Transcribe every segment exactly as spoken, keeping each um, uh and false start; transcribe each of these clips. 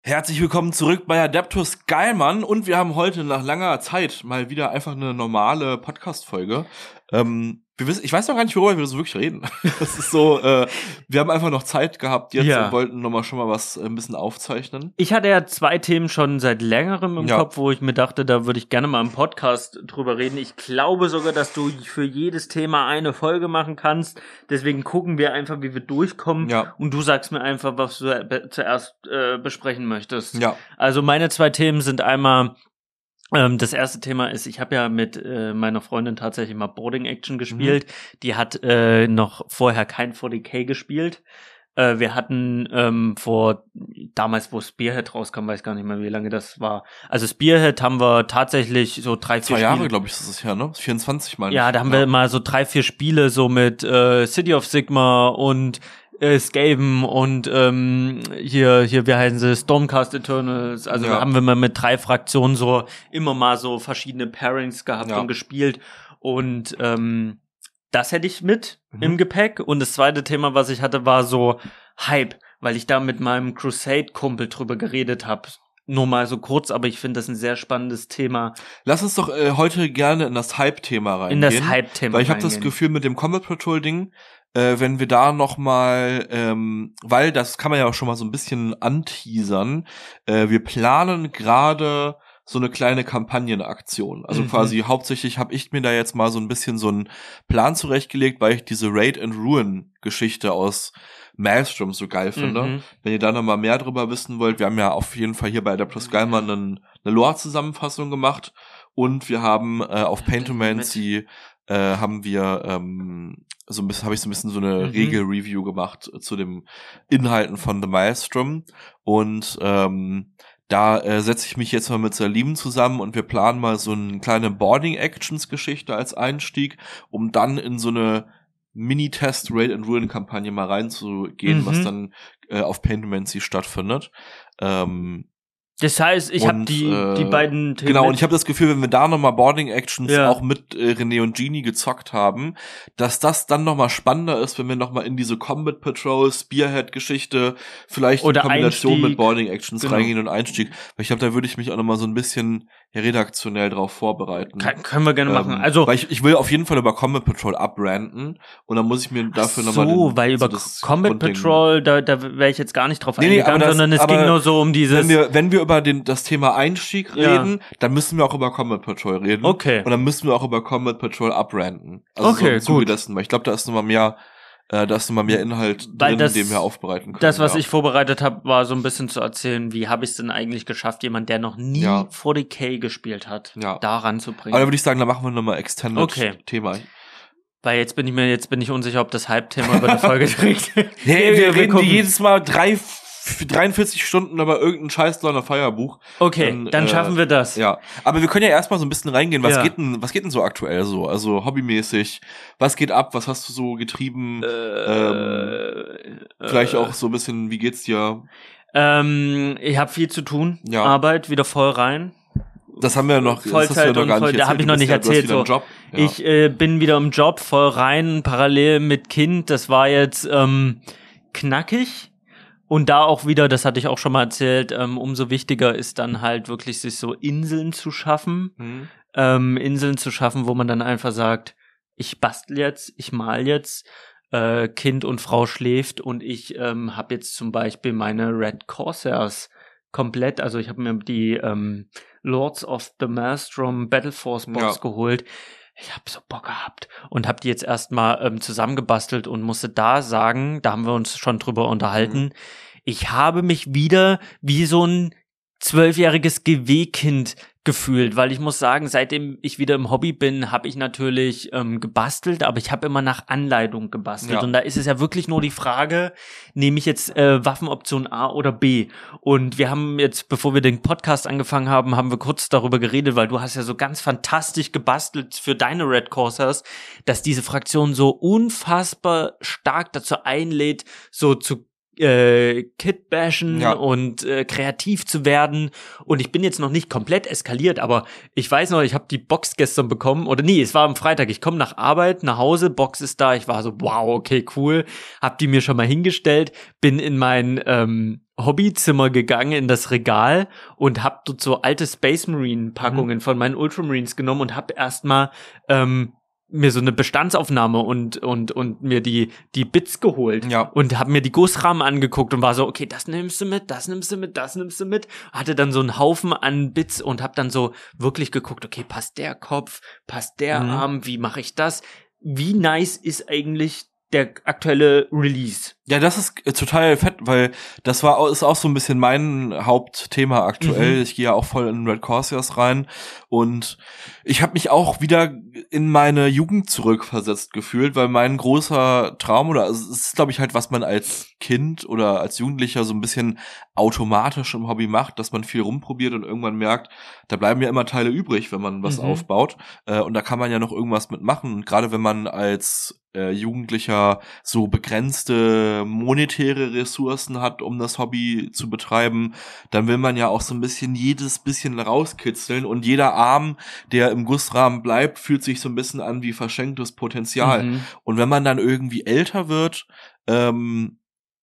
Herzlich willkommen zurück bei Adeptus Geilmann und wir haben heute nach langer Zeit mal wieder einfach eine normale Podcast-Folge. Ähm, wir wissen, ich weiß noch gar nicht, worüber wir so wirklich reden. Das ist so, äh, wir haben einfach noch Zeit gehabt jetzt Ja. und wollten nochmal schon mal was äh, ein bisschen aufzeichnen. Ich hatte ja zwei Themen schon seit längerem im Ja. Kopf, wo ich mir dachte, da würde ich gerne mal im Podcast drüber reden. Ich glaube sogar, dass du für jedes Thema eine Folge machen kannst. Deswegen gucken wir einfach, wie wir durchkommen. Ja. Und du sagst mir einfach, was du äh, zuerst äh, besprechen möchtest. Ja. Also meine zwei Themen sind einmal, ähm, das erste Thema ist, ich habe ja mit äh, meiner Freundin tatsächlich mal Boarding Action gespielt. Mhm. Die hat äh, noch vorher kein forty K gespielt. Äh, wir hatten ähm, vor, damals wo Spearhead rauskam, weiß gar nicht mehr, wie lange das war. Also Spearhead haben wir tatsächlich so drei, vier Zwei Jahre, Spiele. glaube ich, ist es her, ne? vierundzwanzig Mal. Ja, da haben wir mal so drei, vier Spiele so mit äh, City of Sigma und äh, Skaven und ähm, hier, hier, wie heißen sie, Stormcast Eternals. Also Ja. da haben wir mal mit drei Fraktionen so immer mal so verschiedene Pairings gehabt Ja. und gespielt. Und ähm, das hätte ich mit Mhm. im Gepäck. Und das zweite Thema, was ich hatte, war so Hype, weil ich da mit meinem Crusade-Kumpel drüber geredet habe. Nur mal so kurz, aber ich finde das ein sehr spannendes Thema. Lass uns doch äh, heute gerne in das Hype-Thema reingehen. In das Hype-Thema Weil ich habe das reingehen. Gefühl mit dem Combat Patrol-Ding, äh, wenn wir da noch mal, ähm, weil das kann man ja auch schon mal so ein bisschen anteasern, äh, wir planen gerade so eine kleine Kampagnenaktion. Also Mhm. quasi hauptsächlich habe ich mir da jetzt mal so ein bisschen so einen Plan zurechtgelegt, weil ich diese Raid and Ruin Geschichte aus Maelstrom so geil finde. Mhm. Wenn ihr da noch mal mehr drüber wissen wollt, wir haben ja auf jeden Fall hier bei Adeptus Geilmann einen, eine Lore-Zusammenfassung gemacht und wir haben äh, auf Paintomancy äh, haben wir ähm, so ein bisschen, habe ich so ein bisschen so eine Mhm. Regel-Review gemacht zu den Inhalten von The Maelstrom und ähm, da äh, setze ich mich jetzt mal mit Salim zusammen und wir planen mal so eine kleine Boarding-Actions-Geschichte als Einstieg, um dann in so eine Mini-Test Raid and Ruin Kampagne mal reinzugehen, Mhm. was dann äh, auf Paintomancy stattfindet. Ähm, Das heißt, ich habe und, die, äh, die beiden Themen. Genau, und mit- ich habe das Gefühl, wenn wir da nochmal Boarding Actions Ja. auch mit äh, René und Genie gezockt haben, dass das dann nochmal spannender ist, wenn wir nochmal in diese Combat Patrol, Spearhead Geschichte, vielleicht Oder in Kombination Einstieg. mit Boarding Actions Genau. reingehen und Einstieg. Weil ich glaube, da würde ich mich auch nochmal so ein bisschen ja, redaktionell drauf vorbereiten. Kann, können wir gerne machen. Ähm, Also weil ich, ich will auf jeden Fall über Combat Patrol abranten und dann muss ich mir dafür nochmal so, weil über Combat Patrol, da, da wäre ich jetzt gar nicht drauf Nee, nee, eingegangen, aber das- sondern es aber ging nur so um dieses. Wenn wir, wenn wir über den, das Thema Einstieg Ja. reden, dann müssen wir auch über Combat Patrol reden. Okay. Und dann müssen wir auch über Combat Patrol abranten. Also so Okay, im Zuge gut. dessen, weil ich glaube, da ist nochmal mehr, äh, da ist nochmal mehr Inhalt Weil drin, das- den wir aufbereiten können. Das, was ja. ich vorbereitet habe, war so ein bisschen zu erzählen, wie habe ich es denn eigentlich geschafft, jemand, der noch nie Ja. forty K gespielt hat, Ja. da ranzubringen. Aber da würde ich sagen, da machen wir nochmal Extended Okay. Thema. Weil jetzt bin ich mir, jetzt bin ich unsicher, ob das Hype-Thema über eine Folge trägt. Hey, wir reden gucken. die jedes Mal drei, dreiundvierzig Stunden über irgendein scheiß Donner Feierbuch. Okay, Dann, dann äh, schaffen wir das. Ja, aber wir können ja erstmal so ein bisschen reingehen, was Ja. geht denn, was geht denn so aktuell so? Also hobbymäßig, was geht ab, was hast du so getrieben? ähm, vielleicht äh, auch so ein bisschen, wie geht's dir? Ähm, ich habe viel zu tun. Ja. Arbeit wieder voll rein. Das haben wir ja noch, das hast du ja Vollzeit noch und gar voll, nicht da habe erzählt. ich noch Du nicht bist ja, erzählt. Du hast wieder So, einen Job. ich äh, bin wieder im Job, voll rein, parallel mit Kind. Das war jetzt ähm, knackig. Und da auch wieder, das hatte ich auch schon mal erzählt, ähm, umso wichtiger ist dann halt wirklich, sich so Inseln zu schaffen. ja. Hm. Ähm, Inseln zu schaffen, wo man dann einfach sagt, ich bastel jetzt, ich mal jetzt, äh, Kind und Frau schläft und ich ähm, habe jetzt zum Beispiel meine Red Corsairs komplett, also ich habe mir die ähm, Lords of the Maelstrom Battle Force Box Ja. geholt. Ich habe so Bock gehabt und habe die jetzt erstmal ähm, zusammengebastelt und musste da sagen, da haben wir uns schon drüber unterhalten, Mhm. ich habe mich wieder wie so ein zwölfjähriges G W-Kind gefühlt, weil ich muss sagen, seitdem ich wieder im Hobby bin, habe ich natürlich ähm, gebastelt, aber ich habe immer nach Anleitung gebastelt. Ja. Und da ist es ja wirklich nur die Frage, nehme ich jetzt äh, Waffenoption A oder B? Und wir haben jetzt, bevor wir den Podcast angefangen haben, haben wir kurz darüber geredet, weil du hast ja so ganz fantastisch gebastelt für deine Red Corsairs, dass diese Fraktion so unfassbar stark dazu einlädt, so zu äh, Kit-bashen Ja. und äh, kreativ zu werden. Und ich bin jetzt noch nicht komplett eskaliert, aber ich weiß noch, ich habe die Box gestern bekommen, oder nee, es war am Freitag, ich komme nach Arbeit, nach Hause, Box ist da, ich war so, wow, okay, cool, hab die mir schon mal hingestellt, bin in mein ähm, Hobbyzimmer gegangen, in das Regal und hab dort so alte Space Marine Packungen mhm. von meinen Ultramarines genommen und hab erstmal ähm, mir so eine Bestandsaufnahme und und und mir die die Bits geholt ja. und hab mir die Gussrahmen angeguckt und war so, okay, das nimmst du mit, das nimmst du mit, das nimmst du mit. Hatte dann so einen Haufen an Bits und hab dann so wirklich geguckt, okay, passt der Kopf, passt der mhm. Arm, wie mache ich das? Wie nice ist eigentlich der aktuelle Release? Ja, das ist total fett, weil das war ist auch so ein bisschen mein Hauptthema aktuell. Mhm. Ich gehe ja auch voll in Red Corsairs rein und ich habe mich auch wieder in meine Jugend zurückversetzt gefühlt, weil mein großer Traum oder es ist, glaube ich, halt, was man als Kind oder als Jugendlicher so ein bisschen automatisch im Hobby macht, dass man viel rumprobiert und irgendwann merkt, da bleiben ja immer Teile übrig, wenn man was mhm. aufbaut äh, und da kann man ja noch irgendwas mitmachen. Und gerade wenn man als äh, Jugendlicher so begrenzte monetäre Ressourcen hat, um das Hobby zu betreiben, dann will man ja auch so ein bisschen jedes bisschen rauskitzeln und jeder Arm, der im Gussrahmen bleibt, fühlt sich so ein bisschen an wie verschenktes Potenzial. Mhm. Und wenn man dann irgendwie älter wird, ähm,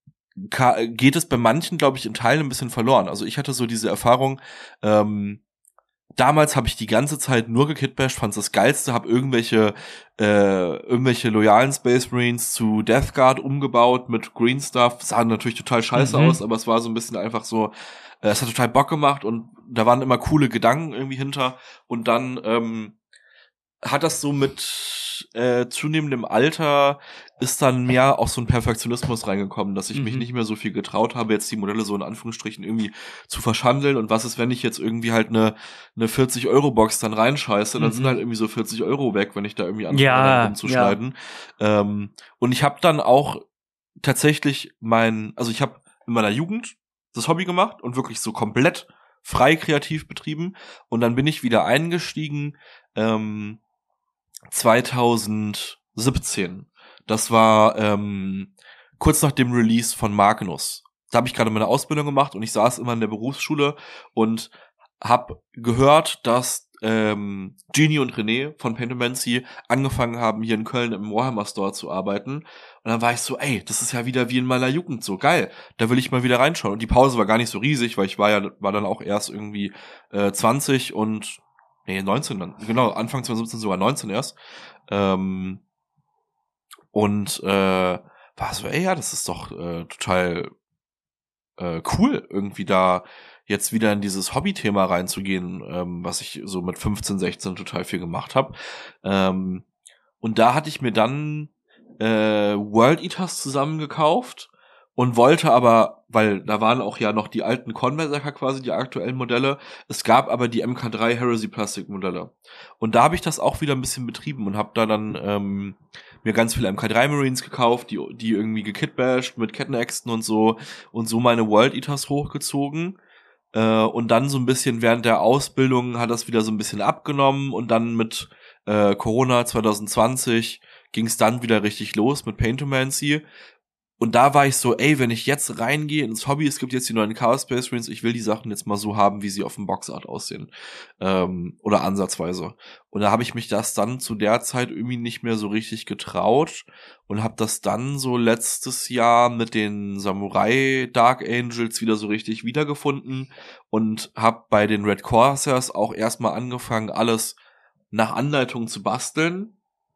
geht es bei manchen, glaube ich, in Teilen ein bisschen verloren. Also ich hatte so diese Erfahrung, ähm, damals habe ich die ganze Zeit nur gekitbasht, fand's das Geilste, habe irgendwelche äh, irgendwelche loyalen Space Marines zu Death Guard umgebaut mit Green Stuff. Sah natürlich total scheiße mhm. aus, aber es war so ein bisschen einfach so, äh, es hat total Bock gemacht und da waren immer coole Gedanken irgendwie hinter. Und dann ähm, hat das so mit äh, zunehmendem Alter ist dann mehr auch so ein Perfektionismus reingekommen, dass ich mhm. mich nicht mehr so viel getraut habe, jetzt die Modelle so in Anführungsstrichen irgendwie zu verschandeln. Und was ist, wenn ich jetzt irgendwie halt eine eine vierzig-Euro-Box dann reinscheiße, dann mhm. sind halt irgendwie so vierzig Euro weg, wenn ich da irgendwie anfange ja, rumzuschneiden. Ja. Ähm, und ich habe dann auch tatsächlich mein, also ich habe in meiner Jugend das Hobby gemacht und wirklich so komplett frei kreativ betrieben. Und dann bin ich wieder eingestiegen, ähm, zwanzig siebzehn. Das war ähm, kurz nach dem Release von Magnus. Da habe ich gerade meine Ausbildung gemacht und ich saß immer in der Berufsschule und habe gehört, dass ähm, Genie und René von Paintomancy angefangen haben, hier in Köln im Warhammer Store zu arbeiten. Und dann war ich so, ey, das ist ja wieder wie in meiner Jugend, so geil. Da will ich mal wieder reinschauen. Und die Pause war gar nicht so riesig, weil ich war ja war dann auch erst irgendwie äh, zwanzig und nee, neunzehn dann. Genau, Anfang zwanzig siebzehn sogar neunzehn erst. Ähm, und äh, war so, ey, ja, das ist doch äh, total äh, cool, irgendwie da jetzt wieder in dieses Hobby-Thema reinzugehen, ähm, was ich so mit fünfzehn, sechzehn total viel gemacht habe. Ähm, und da hatte ich mir dann äh, World Eaters zusammengekauft und wollte aber, weil da waren auch ja noch die alten Conversacker quasi, die aktuellen Modelle, es gab aber die M K drei Heresy Plastic Modelle. Und da habe ich das auch wieder ein bisschen betrieben und habe da dann ähm, mir ganz viele M K drei Marines gekauft, die die irgendwie gekitbasht mit Kettenäxten und so und so meine World Eaters hochgezogen. Äh, und dann so ein bisschen während der Ausbildung hat das wieder so ein bisschen abgenommen und dann mit äh, Corona zwanzig zwanzig ging es dann wieder richtig los mit Paintomancy. Und da war ich so, ey, wenn ich jetzt reingehe ins Hobby, es gibt jetzt die neuen Chaos Space Marines, ich will die Sachen jetzt mal so haben, wie sie auf dem Boxart aussehen. Ähm, oder ansatzweise. Und da habe ich mich das dann zu der Zeit irgendwie nicht mehr so richtig getraut und habe das dann so letztes Jahr mit den Samurai Dark Angels wieder so richtig wiedergefunden und habe bei den Red Corsairs auch erstmal angefangen, alles nach Anleitung zu basteln.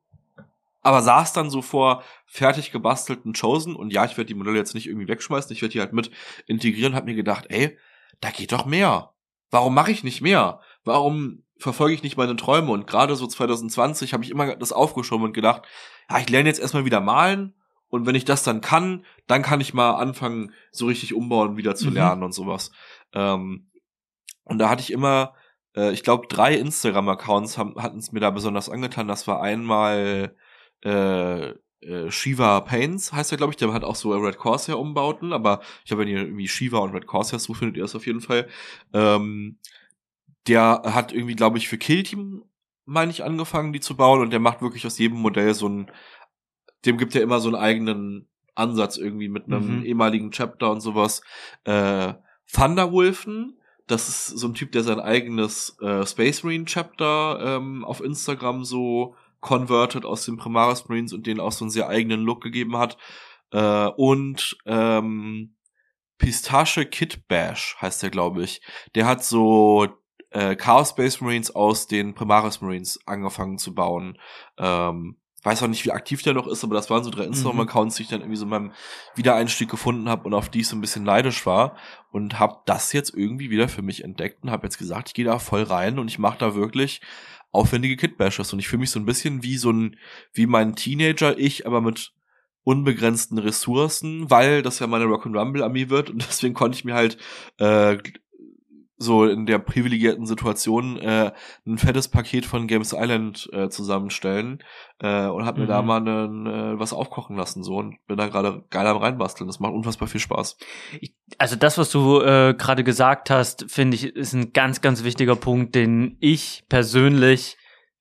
Aber saß dann so vor fertig gebastelten Chosen und ja, ich werde die Modelle jetzt nicht irgendwie wegschmeißen, ich werde die halt mit integrieren, hab mir gedacht, ey, da geht doch mehr. Warum mache ich nicht mehr? Warum verfolge ich nicht meine Träume? Und gerade so zwanzig zwanzig habe ich immer das aufgeschoben und gedacht, ja, ich lerne jetzt erstmal wieder malen und wenn ich das dann kann, dann kann ich mal anfangen, so richtig umbauen wieder zu lernen mhm. und sowas. Ähm, und da hatte ich immer, äh, ich glaube, drei Instagram-Accounts hatten es mir da besonders angetan. Das war einmal Äh, äh, Shiva Paints heißt er, glaube ich, der hat auch so Red Corsair Umbauten, aber ich glaube, wenn ihr irgendwie Shiva und Red Corsair sucht, findet ihr das auf jeden Fall. Ähm, der hat irgendwie, glaube ich, für Kill Team, meine ich, angefangen, die zu bauen und der macht wirklich aus jedem Modell so ein, dem gibt er immer so einen eigenen Ansatz irgendwie mit einem mhm. ehemaligen Chapter und sowas. Äh, Thunderwolfen, das ist so ein Typ, der sein eigenes äh, Space Marine Chapter ähm, auf Instagram so converted aus den Primaris Marines und denen auch so einen sehr eigenen Look gegeben hat. Äh, und ähm, Pistache Kid Bash heißt der, glaube ich. Der hat so äh, Chaos Space Marines aus den Primaris Marines angefangen zu bauen. Ähm, weiß auch nicht, wie aktiv der noch ist, aber das waren so drei Instagram-Accounts, die ich dann irgendwie so in meinem Wiedereinstieg gefunden habe und auf die ich so ein bisschen neidisch war und habe das jetzt irgendwie wieder für mich entdeckt und habe jetzt gesagt, ich gehe da voll rein und ich mache da wirklich aufwendige Kit-Bashes und ich fühle mich so ein bisschen wie so ein, wie mein Teenager-Ich, aber mit unbegrenzten Ressourcen, weil das ja meine Rock'n'Rumble-Armee wird und deswegen konnte ich mir halt äh, so in der privilegierten Situation äh, ein fettes Paket von Games Island äh, zusammenstellen äh, und hab mir mhm. da mal ne, äh, was aufkochen lassen so und bin da gerade geil am reinbasteln. Das macht unfassbar viel Spaß. Ich, also das, was du äh, gerade gesagt hast, finde ich, ist ein ganz, ganz wichtiger Punkt, den ich persönlich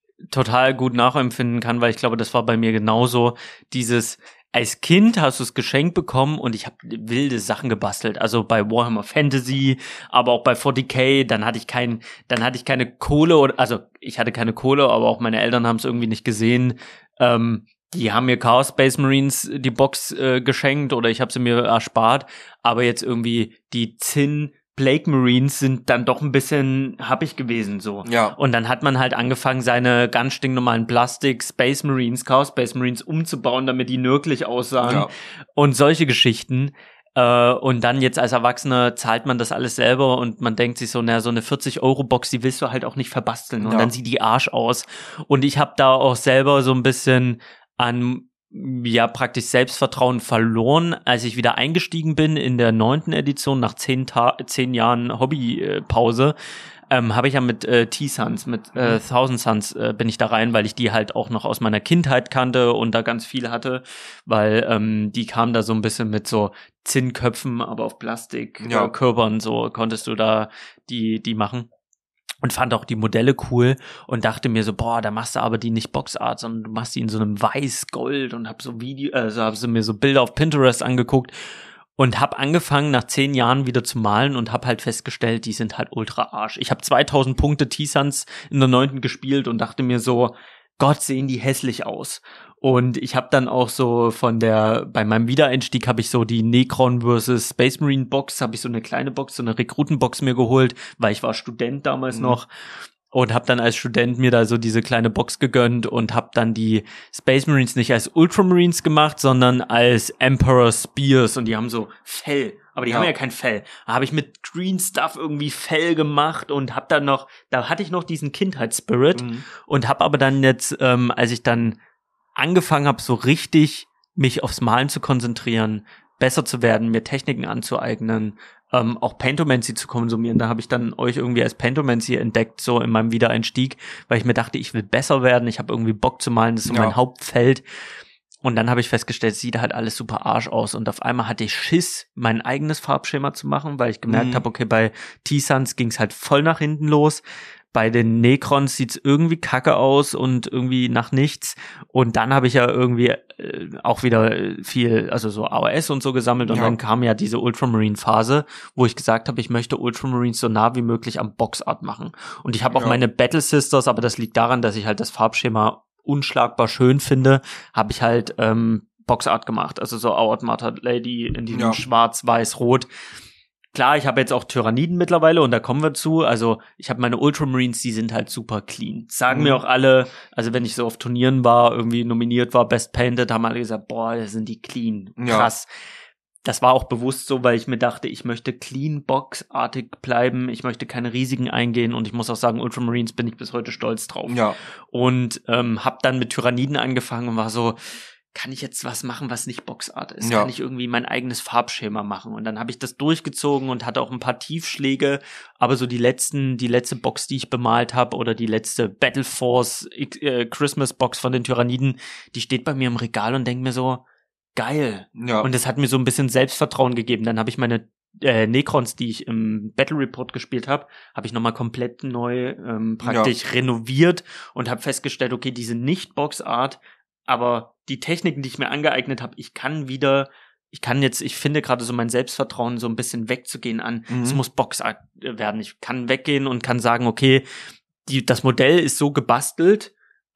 total gut nachempfinden kann, weil ich glaube, das war bei mir genauso. Dieses Als Kind hast du es geschenkt bekommen und ich habe wilde Sachen gebastelt. Also bei Warhammer Fantasy, aber auch bei forty K. Dann hatte ich kein, dann hatte ich keine Kohle oder, also ich hatte keine Kohle, aber auch meine Eltern haben es irgendwie nicht gesehen. Ähm, die haben mir Chaos Space Marines die Box äh, geschenkt oder ich habe sie mir erspart. Aber jetzt irgendwie die Zinn Plague Marines sind dann doch ein bisschen happig gewesen, so. Ja. Und dann hat man halt angefangen, seine ganz stinknormalen Plastik Space Marines, Chaos Space Marines umzubauen, damit die nörglich aussahen. Ja. Und solche Geschichten. Äh, und dann jetzt als Erwachsener zahlt man das alles selber und man denkt sich so, naja, so eine vierzig-Euro-Box, die willst du halt auch nicht verbasteln. Und ja. dann sieht die Arsch aus. Und ich habe da auch selber so ein bisschen an ja praktisch Selbstvertrauen verloren, als ich wieder eingestiegen bin in der neunten Edition nach zehn, Ta- zehn Jahren Hobbypause, ähm, habe ich ja mit äh, T-Suns, mit äh, Thousand Suns äh, bin ich da rein, weil ich die halt auch noch aus meiner Kindheit kannte und da ganz viel hatte, weil ähm, die kamen da so ein bisschen mit so Zinnköpfen, aber auf Plastik, ja. äh, Körpern, so konntest du da die die machen. Und fand auch die Modelle cool und dachte mir so, boah, da machst du aber die nicht Boxart, sondern du machst die in so einem Weiß-Gold und hab so Video, also hab so mir so Bilder auf Pinterest angeguckt und hab angefangen nach zehn Jahren wieder zu malen und hab halt festgestellt, die sind halt ultra Arsch. Ich hab zweitausend Punkte T-Suns in der neunten gespielt und dachte mir so, Gott, sehen die hässlich aus. Und ich habe dann auch so von der, bei meinem Wiedereinstieg habe ich so die Necron versus Space Marine Box, habe ich so eine kleine Box, so eine Rekrutenbox mir geholt, weil ich war Student damals mhm. noch und habe dann als Student mir da so diese kleine Box gegönnt und habe dann die Space Marines nicht als Ultramarines gemacht, sondern als Emperor Spears und die haben so Fell. Aber die ja. haben ja kein Fell. Da habe ich mit Green Stuff irgendwie Fell gemacht und hab dann noch, da hatte ich noch diesen Kindheitsspirit mhm. und hab aber dann jetzt, ähm, als ich dann angefangen habe, so richtig mich aufs Malen zu konzentrieren, besser zu werden, mir Techniken anzueignen, ähm, auch Paintomancy zu konsumieren. Da habe ich dann euch irgendwie als Paintomancy entdeckt, so in meinem Wiedereinstieg, weil ich mir dachte, ich will besser werden, ich habe irgendwie Bock zu malen, das ist so ja. mein Hauptfeld. Und dann habe ich festgestellt, es sieht halt alles super Arsch aus. Und auf einmal hatte ich Schiss, mein eigenes Farbschema zu machen, weil ich gemerkt mhm. habe, okay, bei T-Suns ging es halt voll nach hinten los. Bei den Necrons sieht's irgendwie kacke aus und irgendwie nach nichts. Und dann habe ich ja irgendwie äh, auch wieder viel, also so A O S und so gesammelt. Und ja. dann kam ja diese Ultramarine-Phase, wo ich gesagt habe, ich möchte Ultramarines so nah wie möglich am Boxart machen. Und ich habe auch ja. meine Battle Sisters, aber das liegt daran, dass ich halt das Farbschema unschlagbar schön finde, habe ich halt ähm, Boxart gemacht. Also so Our Mother Lady in diesem ja. schwarz, weiß, rot. Klar, ich habe jetzt auch Tyranniden mittlerweile und da kommen wir zu. Also ich habe meine Ultramarines, die sind halt super clean. Sagen mhm. mir auch alle, also wenn ich so auf Turnieren war, irgendwie nominiert war, Best Painted, haben alle gesagt, boah, da sind die clean. Krass. Ja. Das war auch bewusst so, weil ich mir dachte, ich möchte clean boxartig bleiben, ich möchte keine Risiken eingehen und ich muss auch sagen, Ultramarines bin ich bis heute stolz drauf. Ja. Und ähm, habe dann mit Tyranniden angefangen und war so, kann ich jetzt was machen, was nicht Boxart ist? Ja. Kann ich irgendwie mein eigenes Farbschema machen? Und dann habe ich das durchgezogen und hatte auch ein paar Tiefschläge, aber so die letzten, die letzte Box, die ich bemalt habe oder die letzte Battle Force äh, Christmas Box von den Tyranniden, die steht bei mir im Regal und denkt mir so, geil. Ja. Und das hat mir so ein bisschen Selbstvertrauen gegeben. Dann habe ich meine äh, Necrons, die ich im Battle Report gespielt habe, habe ich nochmal komplett neu ähm, praktisch ja. renoviert und habe festgestellt, okay, die sind nicht Boxart, aber die Techniken, die ich mir angeeignet habe, ich kann wieder, ich kann jetzt, ich finde gerade so mein Selbstvertrauen so ein bisschen wegzugehen an, mhm. es muss Boxart werden. Ich kann weggehen und kann sagen, okay, die, das Modell ist so gebastelt,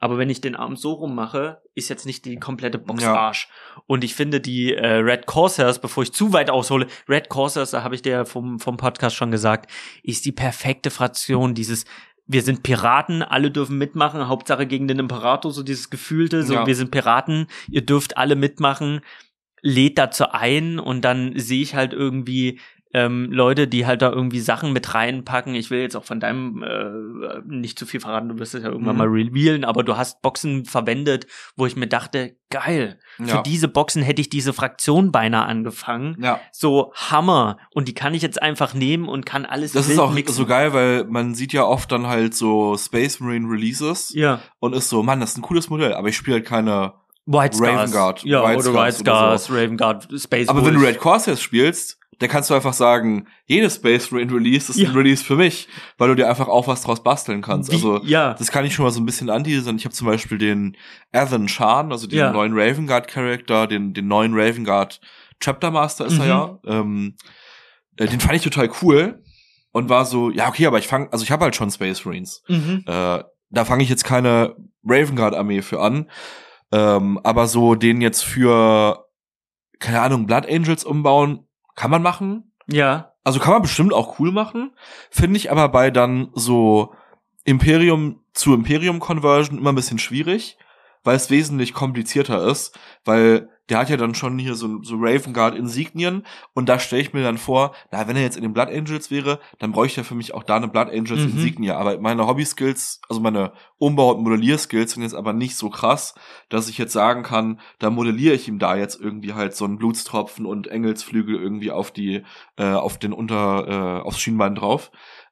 aber wenn ich den Arm so rummache, ist jetzt nicht die komplette Box Ja. Arsch. Und ich finde die äh, Red Corsairs, bevor ich zu weit aushole, Red Corsairs, da habe ich dir ja vom, vom Podcast schon gesagt, ist die perfekte Fraktion, dieses wir sind Piraten, alle dürfen mitmachen, Hauptsache gegen den Imperator, so dieses Gefühlte, so Ja. wir sind Piraten, ihr dürft alle mitmachen, lädt dazu ein und dann sehe ich halt irgendwie ähm, Leute, die halt da irgendwie Sachen mit reinpacken. Ich will jetzt auch von deinem äh, nicht zu viel verraten, du wirst es ja irgendwann Mhm. mal revealen, aber du hast Boxen verwendet, wo ich mir dachte, geil, Ja. für diese Boxen hätte ich diese Fraktion beinahe angefangen. Ja. So Hammer. Und die kann ich jetzt einfach nehmen und kann alles Das wild ist auch mixen. so geil, weil man sieht ja oft dann halt so Space Marine Releases Ja. und ist so, Mann, das ist ein cooles Modell, aber ich spiele halt keine White Scars. Raven Guard, Ja, White oder Scars White oder Scars, so. Raven Guard, Space Aber Wolf. wenn du Red Corsairs spielst, dann kannst du einfach sagen, jedes Space Marine Release ist Ja. ein Release für mich, weil du dir einfach auch was draus basteln kannst. Wie, Also ja. das kann ich schon mal so ein bisschen anteasern. Ich habe zum Beispiel den Athen Shan, also den Ja. neuen Raven Guard Charakter, den den neuen Raven Guard Chapter Master ist Mhm. er ja. Ähm, äh, den fand ich total cool und war so, ja okay, aber ich fange, also ich habe halt schon Space Marines. Mhm. Äh, da fange ich jetzt keine Raven Guard Armee für an. Ähm, aber so den jetzt für, keine Ahnung, Blood Angels umbauen, kann man machen. Ja. Also kann man bestimmt auch cool machen. Finde ich aber bei dann so Imperium zu Imperium Conversion immer ein bisschen schwierig, weil es wesentlich komplizierter ist, weil der hat ja dann schon hier so, so Raven Guard Insignien und da stelle ich mir dann vor, na, wenn er jetzt in den Blood Angels wäre, dann bräuchte er für mich auch da eine Blood Angels Mhm. Insignie, aber meine Hobby-Skills, also meine Umbau- und Modellier-Skills sind jetzt aber nicht so krass, dass ich jetzt sagen kann, da modelliere ich ihm da jetzt irgendwie halt so einen Blutstropfen und Engelsflügel irgendwie auf die, äh, auf den Unter, äh, aufs Schienbein drauf.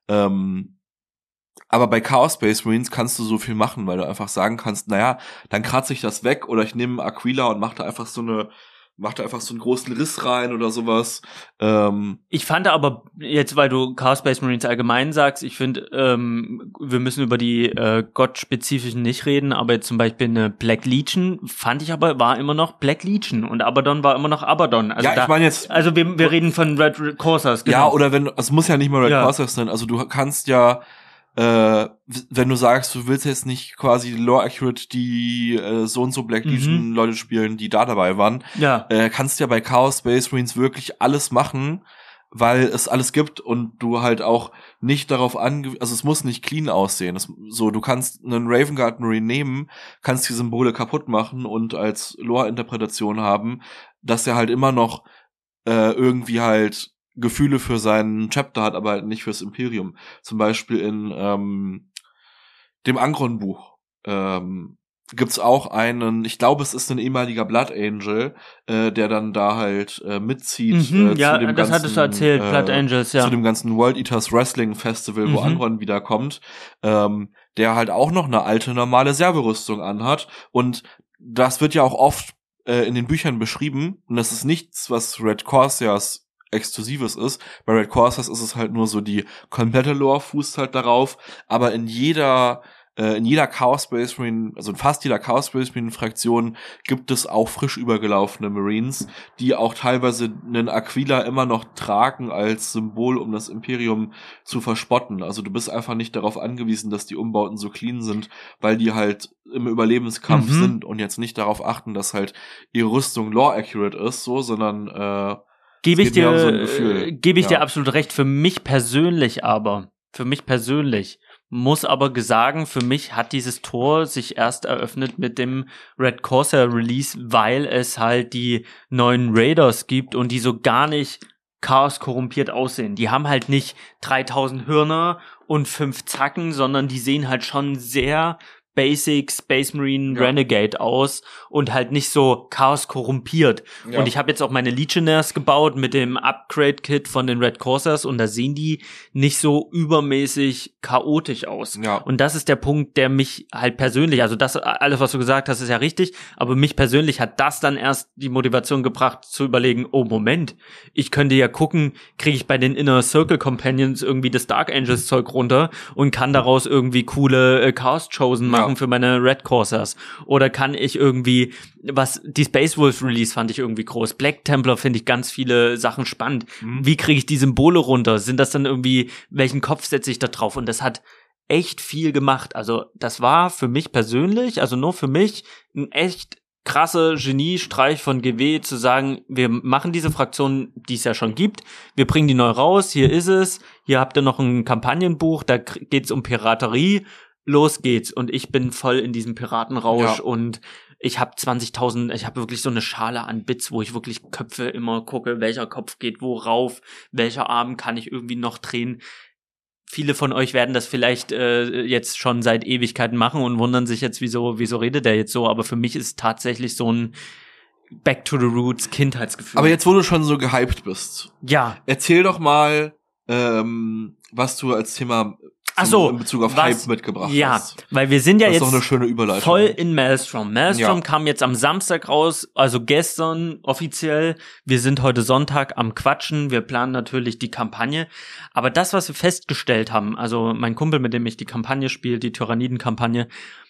Ähm, Aber bei Chaos Space Marines kannst du so viel machen, weil du einfach sagen kannst, naja, dann kratze ich das weg oder ich nehme Aquila und mache da einfach so eine, mach da einfach so einen großen Riss rein oder sowas. Ähm, Ich fand aber jetzt, weil du Chaos Space Marines allgemein sagst, ich finde, ähm, wir müssen über die äh, gottspezifischen nicht reden, aber jetzt zum Beispiel eine Black Legion fand ich aber, war immer noch Black Legion und Abaddon war immer noch Abaddon. Also ja, da, ich meine jetzt, also wir, wir reden von Red Corsairs, genau. ja, oder wenn, es muss ja nicht mal Red Ja. Corsairs sein, also du kannst ja, äh, wenn du sagst, du willst jetzt nicht quasi Lore Accurate die äh, so und so Black Mhm. Legion Leute spielen, die da dabei waren, Ja. äh, kannst ja bei Chaos Space Marines wirklich alles machen, weil es alles gibt und du halt auch nicht darauf ange... Also es muss nicht clean aussehen. Es, so, du kannst einen Raven Guard Marine nehmen, kannst die Symbole kaputt machen und als Lore-Interpretation haben, dass er halt immer noch äh, irgendwie halt Gefühle für seinen Chapter hat, aber halt nicht fürs Imperium. Zum Beispiel in ähm, dem Angron-Buch ähm, gibt's auch einen, ich glaube, es ist ein ehemaliger Blood Angel, äh, der dann da halt äh, mitzieht. Mhm, äh, ja, zu dem das ganzen, hattest du erzählt, äh, Blood Angels, ja. Zu dem ganzen World Eaters Wrestling Festival, wo Mhm. Angron wiederkommt, ähm, der halt auch noch eine alte, normale Serverüstung anhat. Und das wird ja auch oft äh, in den Büchern beschrieben. Und das ist nichts, was Red Corsairs Exklusives ist. Bei Red Corsairs ist es halt nur so, die komplette Lore fußt halt darauf. Aber in jeder äh, in jeder Chaos Space Marine, also in fast jeder Chaos Space Marine Fraktion gibt es auch frisch übergelaufene Marines, die auch teilweise einen Aquila immer noch tragen als Symbol, um das Imperium zu verspotten. Also du bist einfach nicht darauf angewiesen, dass die Umbauten so clean sind, weil die halt im Überlebenskampf Mhm. sind und jetzt nicht darauf achten, dass halt ihre Rüstung lore accurate ist, so, sondern äh, Gebe es ich geht mir dir, um so ein Gefühl. äh, gebe ich Ja. dir absolut recht. Für mich persönlich aber, für mich persönlich muss aber sagen, für mich hat dieses Tor sich erst eröffnet mit dem Red Corsair Release, weil es halt die neuen Raiders gibt und die so gar nicht Chaos korrumpiert aussehen. Die haben halt nicht dreitausend Hörner und fünf Zacken, sondern die sehen halt schon sehr Basic Space Marine Ja. Renegade aus und halt nicht so Chaos korrumpiert. Ja. Und ich habe jetzt auch meine Legionnaires gebaut mit dem Upgrade-Kit von den Red Corsairs und da sehen die nicht so übermäßig chaotisch aus. Ja. Und das ist der Punkt, der mich halt persönlich, also das alles, was du gesagt hast, ist ja richtig, aber mich persönlich hat das dann erst die Motivation gebracht, zu überlegen, oh Moment, ich könnte ja gucken, kriege ich bei den Inner Circle Companions irgendwie das Dark Angels Zeug runter und kann daraus irgendwie coole äh, Chaos Chosen machen Ja. für meine Red Corsairs. Oder kann ich irgendwie, was, die Space Wolf Release fand ich irgendwie groß. Black Templar finde ich ganz viele Sachen spannend. Mhm. Wie kriege ich die Symbole runter? Sind das dann irgendwie, welchen Kopf setze ich da drauf? Und das hat echt viel gemacht. Also das war für mich persönlich, also nur für mich, ein echt krasse Geniestreich von G W zu sagen, wir machen diese Fraktion, die es ja schon gibt, wir bringen die neu raus, hier ist es, hier habt ihr noch ein Kampagnenbuch, da geht's um Piraterie, los geht's. Und ich bin voll in diesem Piratenrausch Ja. und ich habe zwanzigtausend, ich habe wirklich so eine Schale an Bits, wo ich wirklich Köpfe immer gucke, welcher Kopf geht wo rauf, welcher Arm kann ich irgendwie noch drehen. Viele von euch werden das vielleicht äh, jetzt schon seit Ewigkeiten machen und wundern sich jetzt, wieso, wieso redet der jetzt so? Aber für mich ist es tatsächlich so ein Back to the Roots Kindheitsgefühl. Aber jetzt, wo du schon so gehypt bist, ja, erzähl doch mal, ähm, was du als Thema Ach so, in Bezug auf was, Hype mitgebracht ja, hast. Ja, weil wir sind ja das jetzt ist doch eine schöne Überleitung. voll in Maelstrom. Maelstrom Ja. kam jetzt am Samstag raus, also gestern offiziell. Wir sind heute Sonntag am Quatschen. Wir planen natürlich die Kampagne. Aber das, was wir festgestellt haben, also mein Kumpel, mit dem ich die Kampagne spiele, die Tyranniden-Kampagne,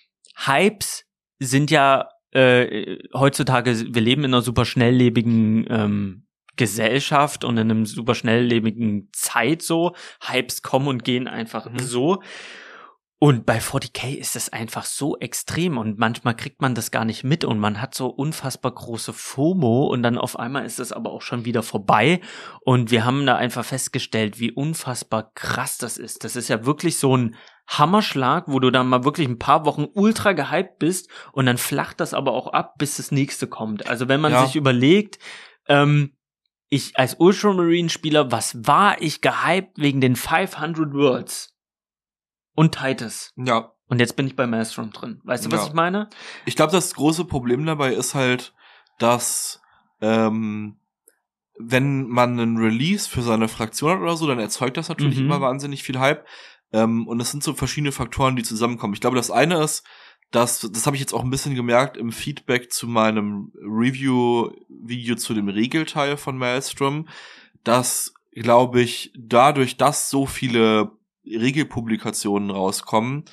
Hypes sind ja äh, heutzutage, wir leben in einer super schnelllebigen ähm, Gesellschaft und in einem super schnelllebigen Zeit so. Hypes kommen und gehen einfach Mhm. so. Und bei vierzig K ist es einfach so extrem und manchmal kriegt man das gar nicht mit und man hat so unfassbar große FOMO und dann auf einmal ist das aber auch schon wieder vorbei und wir haben da einfach festgestellt, wie unfassbar krass das ist. Das ist ja wirklich so ein Hammerschlag, wo du dann mal wirklich ein paar Wochen ultra gehypt bist und dann flacht das aber auch ab, bis das nächste kommt. Also wenn man Ja. sich überlegt, ähm, ich als Ultramarine-Spieler, was war ich gehypt wegen den fünfhundert Worlds und Titus. Ja. Und jetzt bin ich bei Maelstrom drin. Weißt du, was Ja. ich meine? Ich glaube, das große Problem dabei ist halt, dass ähm, wenn man einen Release für seine Fraktion hat oder so, dann erzeugt das natürlich Mhm. immer wahnsinnig viel Hype. Ähm, und es sind so verschiedene Faktoren, die zusammenkommen. Ich glaube, das eine ist, dass, das habe ich jetzt auch ein bisschen gemerkt im Feedback zu meinem Review-Video zu dem Regelteil von Maelstrom, dass, glaube ich, dadurch, dass so viele Regelpublikationen rauskommen,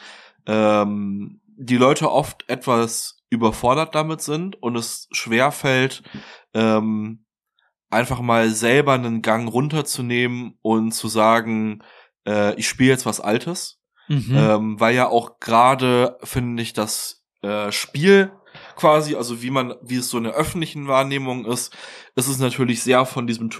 ähm, die Leute oft etwas überfordert damit sind und es schwerfällt, ähm, einfach mal selber einen Gang runterzunehmen und zu sagen, äh, ich spiele jetzt was Altes. Mhm. Ähm, weil ja auch gerade, finde ich, das äh, Spiel quasi, also wie man, wie es so in der öffentlichen Wahrnehmung ist, ist es natürlich sehr von diesem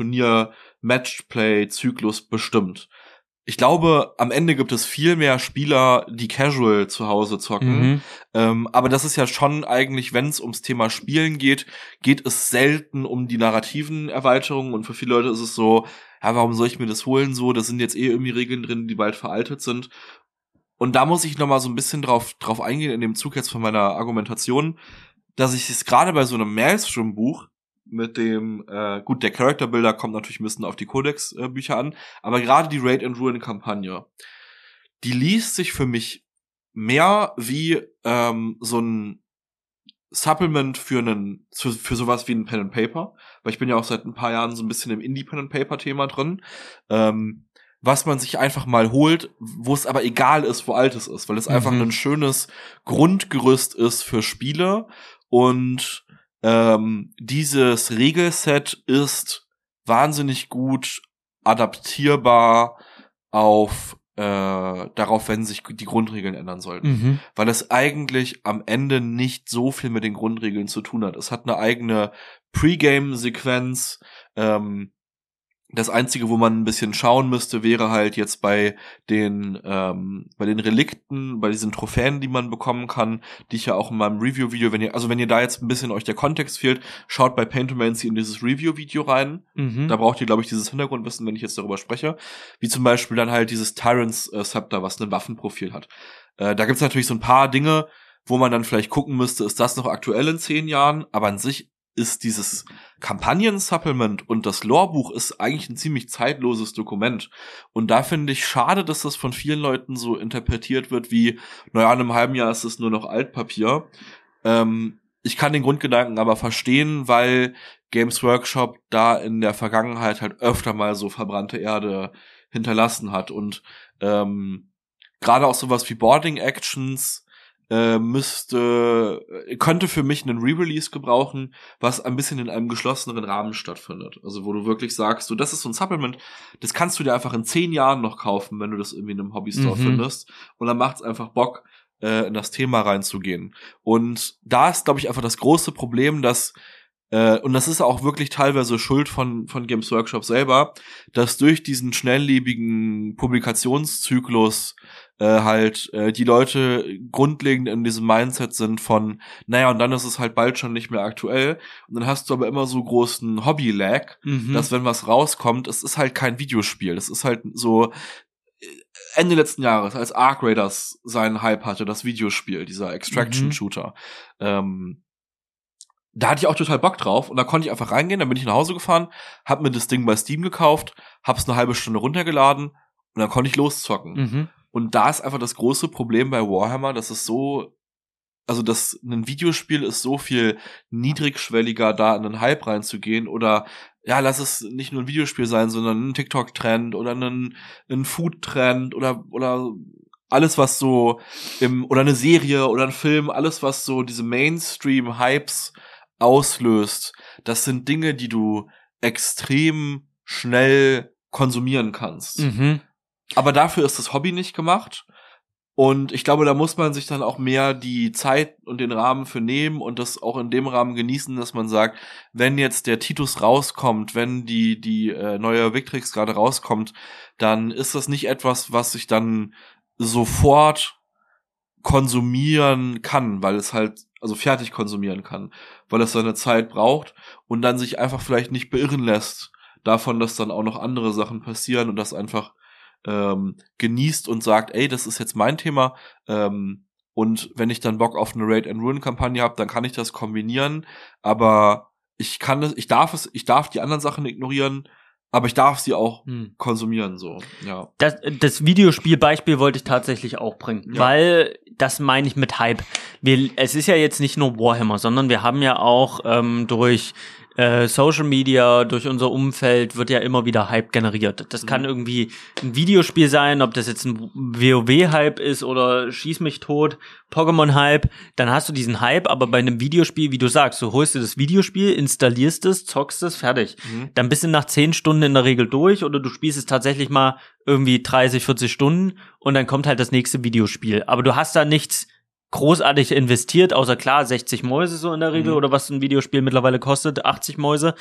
Turnier-Matchplay-Zyklus bestimmt. Ich glaube, am Ende gibt es viel mehr Spieler, die casual zu Hause zocken. Mhm. Ähm, aber das ist ja schon eigentlich, wenn es ums Thema Spielen geht, geht es selten um die narrativen Erweiterungen. Und für viele Leute ist es so, ja, warum soll ich mir das holen so? Da sind jetzt eh irgendwie Regeln drin, die bald veraltet sind. Und da muss ich noch mal so ein bisschen drauf, drauf eingehen in dem Zug jetzt von meiner Argumentation, dass ich es gerade bei so einem Maelstrom-Buch mit dem, äh, gut, der Character-Builder kommt natürlich ein bisschen auf die Codex-Bücher an, aber gerade die Raid and Ruin-Kampagne, die liest sich für mich mehr wie ähm, so ein Supplement für einen, für, für sowas wie ein Pen and Paper, weil ich bin ja auch seit ein paar Jahren so ein bisschen im Indie-Pen and Paper-Thema drin, ähm, was man sich einfach mal holt, wo es aber egal ist, wo alt es ist, weil es Mhm. einfach ein schönes Grundgerüst ist für Spiele und ähm, dieses Regelset ist wahnsinnig gut adaptierbar auf äh, darauf, wenn sich die Grundregeln ändern sollten. Mhm. Weil es eigentlich am Ende nicht so viel mit den Grundregeln zu tun hat. Es hat eine eigene Pre-Game-Sequenz, ähm, das Einzige, wo man ein bisschen schauen müsste, wäre halt jetzt bei den ähm, bei den Relikten, bei diesen Trophäen, die man bekommen kann, die ich ja auch in meinem Review-Video, wenn ihr, also wenn ihr da jetzt ein bisschen euch der Kontext fehlt, schaut bei Paintomancy in dieses Review-Video rein. Mhm. Da braucht ihr, glaube ich, dieses Hintergrundwissen, wenn ich jetzt darüber spreche. Wie zum Beispiel dann halt dieses Tyrants äh, Scepter, was ein Waffenprofil hat. Äh, da gibt's natürlich so ein paar Dinge, wo man dann vielleicht gucken müsste, ist das noch aktuell in zehn Jahren? Aber an sich ist dieses Kampagnen-Supplement und das Lore-Buch ist eigentlich ein ziemlich zeitloses Dokument. Und da finde ich schade, dass das von vielen Leuten so interpretiert wird wie, naja, in einem halben Jahr ist es nur noch Altpapier. Ähm, ich kann den Grundgedanken aber verstehen, weil Games Workshop da in der Vergangenheit halt öfter mal so verbrannte Erde hinterlassen hat. Und ähm, gerade auch sowas wie Boarding Actions äh, müsste, könnte für mich einen Re-Release gebrauchen, was ein bisschen in einem geschlosseneren Rahmen stattfindet. Also wo du wirklich sagst, so das ist so ein Supplement, das kannst du dir einfach in zehn Jahren noch kaufen, wenn du das irgendwie in einem Hobby-Store Mhm. findest. Und dann macht's einfach Bock, äh, in das Thema reinzugehen. Und da ist, glaube ich, einfach das große Problem, dass Äh, und das ist auch wirklich teilweise Schuld von von Games Workshop selber, dass durch diesen schnelllebigen Publikationszyklus äh, halt äh, die Leute grundlegend in diesem Mindset sind von, naja, und dann ist es halt bald schon nicht mehr aktuell. Und dann hast du aber immer so großen Hobby-Lag, Mhm. dass wenn was rauskommt, es ist halt kein Videospiel. Das ist halt so Ende letzten Jahres, als Arc Raiders seinen Hype hatte, das Videospiel, dieser Extraction-Shooter. Mhm. Ähm, Da hatte ich auch total Bock drauf und da konnte ich einfach reingehen, dann bin ich nach Hause gefahren, hab mir das Ding bei Steam gekauft, hab's eine halbe Stunde runtergeladen und dann konnte ich loszocken. Mhm. Und da ist einfach das große Problem bei Warhammer, dass es so, also dass ein Videospiel ist so viel niedrigschwelliger, da in einen Hype reinzugehen oder ja, lass es nicht nur ein Videospiel sein, sondern ein TikTok-Trend oder ein, ein Food-Trend oder oder alles, was so im, oder eine Serie oder ein Film, alles, was so diese Mainstream-Hypes auslöst, das sind Dinge, die du extrem schnell konsumieren kannst. Mhm. Aber dafür ist das Hobby nicht gemacht. Und ich glaube, da muss man sich dann auch mehr die Zeit und den Rahmen für nehmen und das auch in dem Rahmen genießen, dass man sagt, wenn jetzt der Titus rauskommt, wenn die die äh, neue Victrix gerade rauskommt, dann ist das nicht etwas, was ich dann sofort konsumieren kann, weil es halt, also fertig konsumieren kann, weil es seine Zeit braucht und dann sich einfach vielleicht nicht beirren lässt davon, dass dann auch noch andere Sachen passieren und das einfach ähm, genießt und sagt, ey, das ist jetzt mein Thema ähm, und wenn ich dann Bock auf eine Raid and Ruin Kampagne habe, dann kann ich das kombinieren, aber ich kann es, ich darf es, ich darf die anderen Sachen ignorieren, aber ich darf sie auch hm. konsumieren, so, ja. Das, das Videospielbeispiel wollte ich tatsächlich auch bringen, ja. Weil das meine ich mit Hype. Wir, es ist ja jetzt nicht nur Warhammer, sondern wir haben ja auch ähm, durch äh, Social Media, durch unser Umfeld wird ja immer wieder Hype generiert. Das mhm. kann irgendwie ein Videospiel sein, ob das jetzt ein WoW-Hype ist oder Schieß mich tot, Pokémon-Hype, dann hast du diesen Hype, aber bei einem Videospiel, wie du sagst, du holst dir das Videospiel, installierst es, zockst es, fertig. Mhm. Dann bist du nach zehn Stunden in der Regel durch oder du spielst es tatsächlich mal irgendwie dreißig, vierzig Stunden und dann kommt halt das nächste Videospiel. Aber du hast da nichts großartig investiert, außer klar sechzig Mäuse so in der Regel mhm. oder was ein Videospiel mittlerweile kostet, achtzig Mäuse.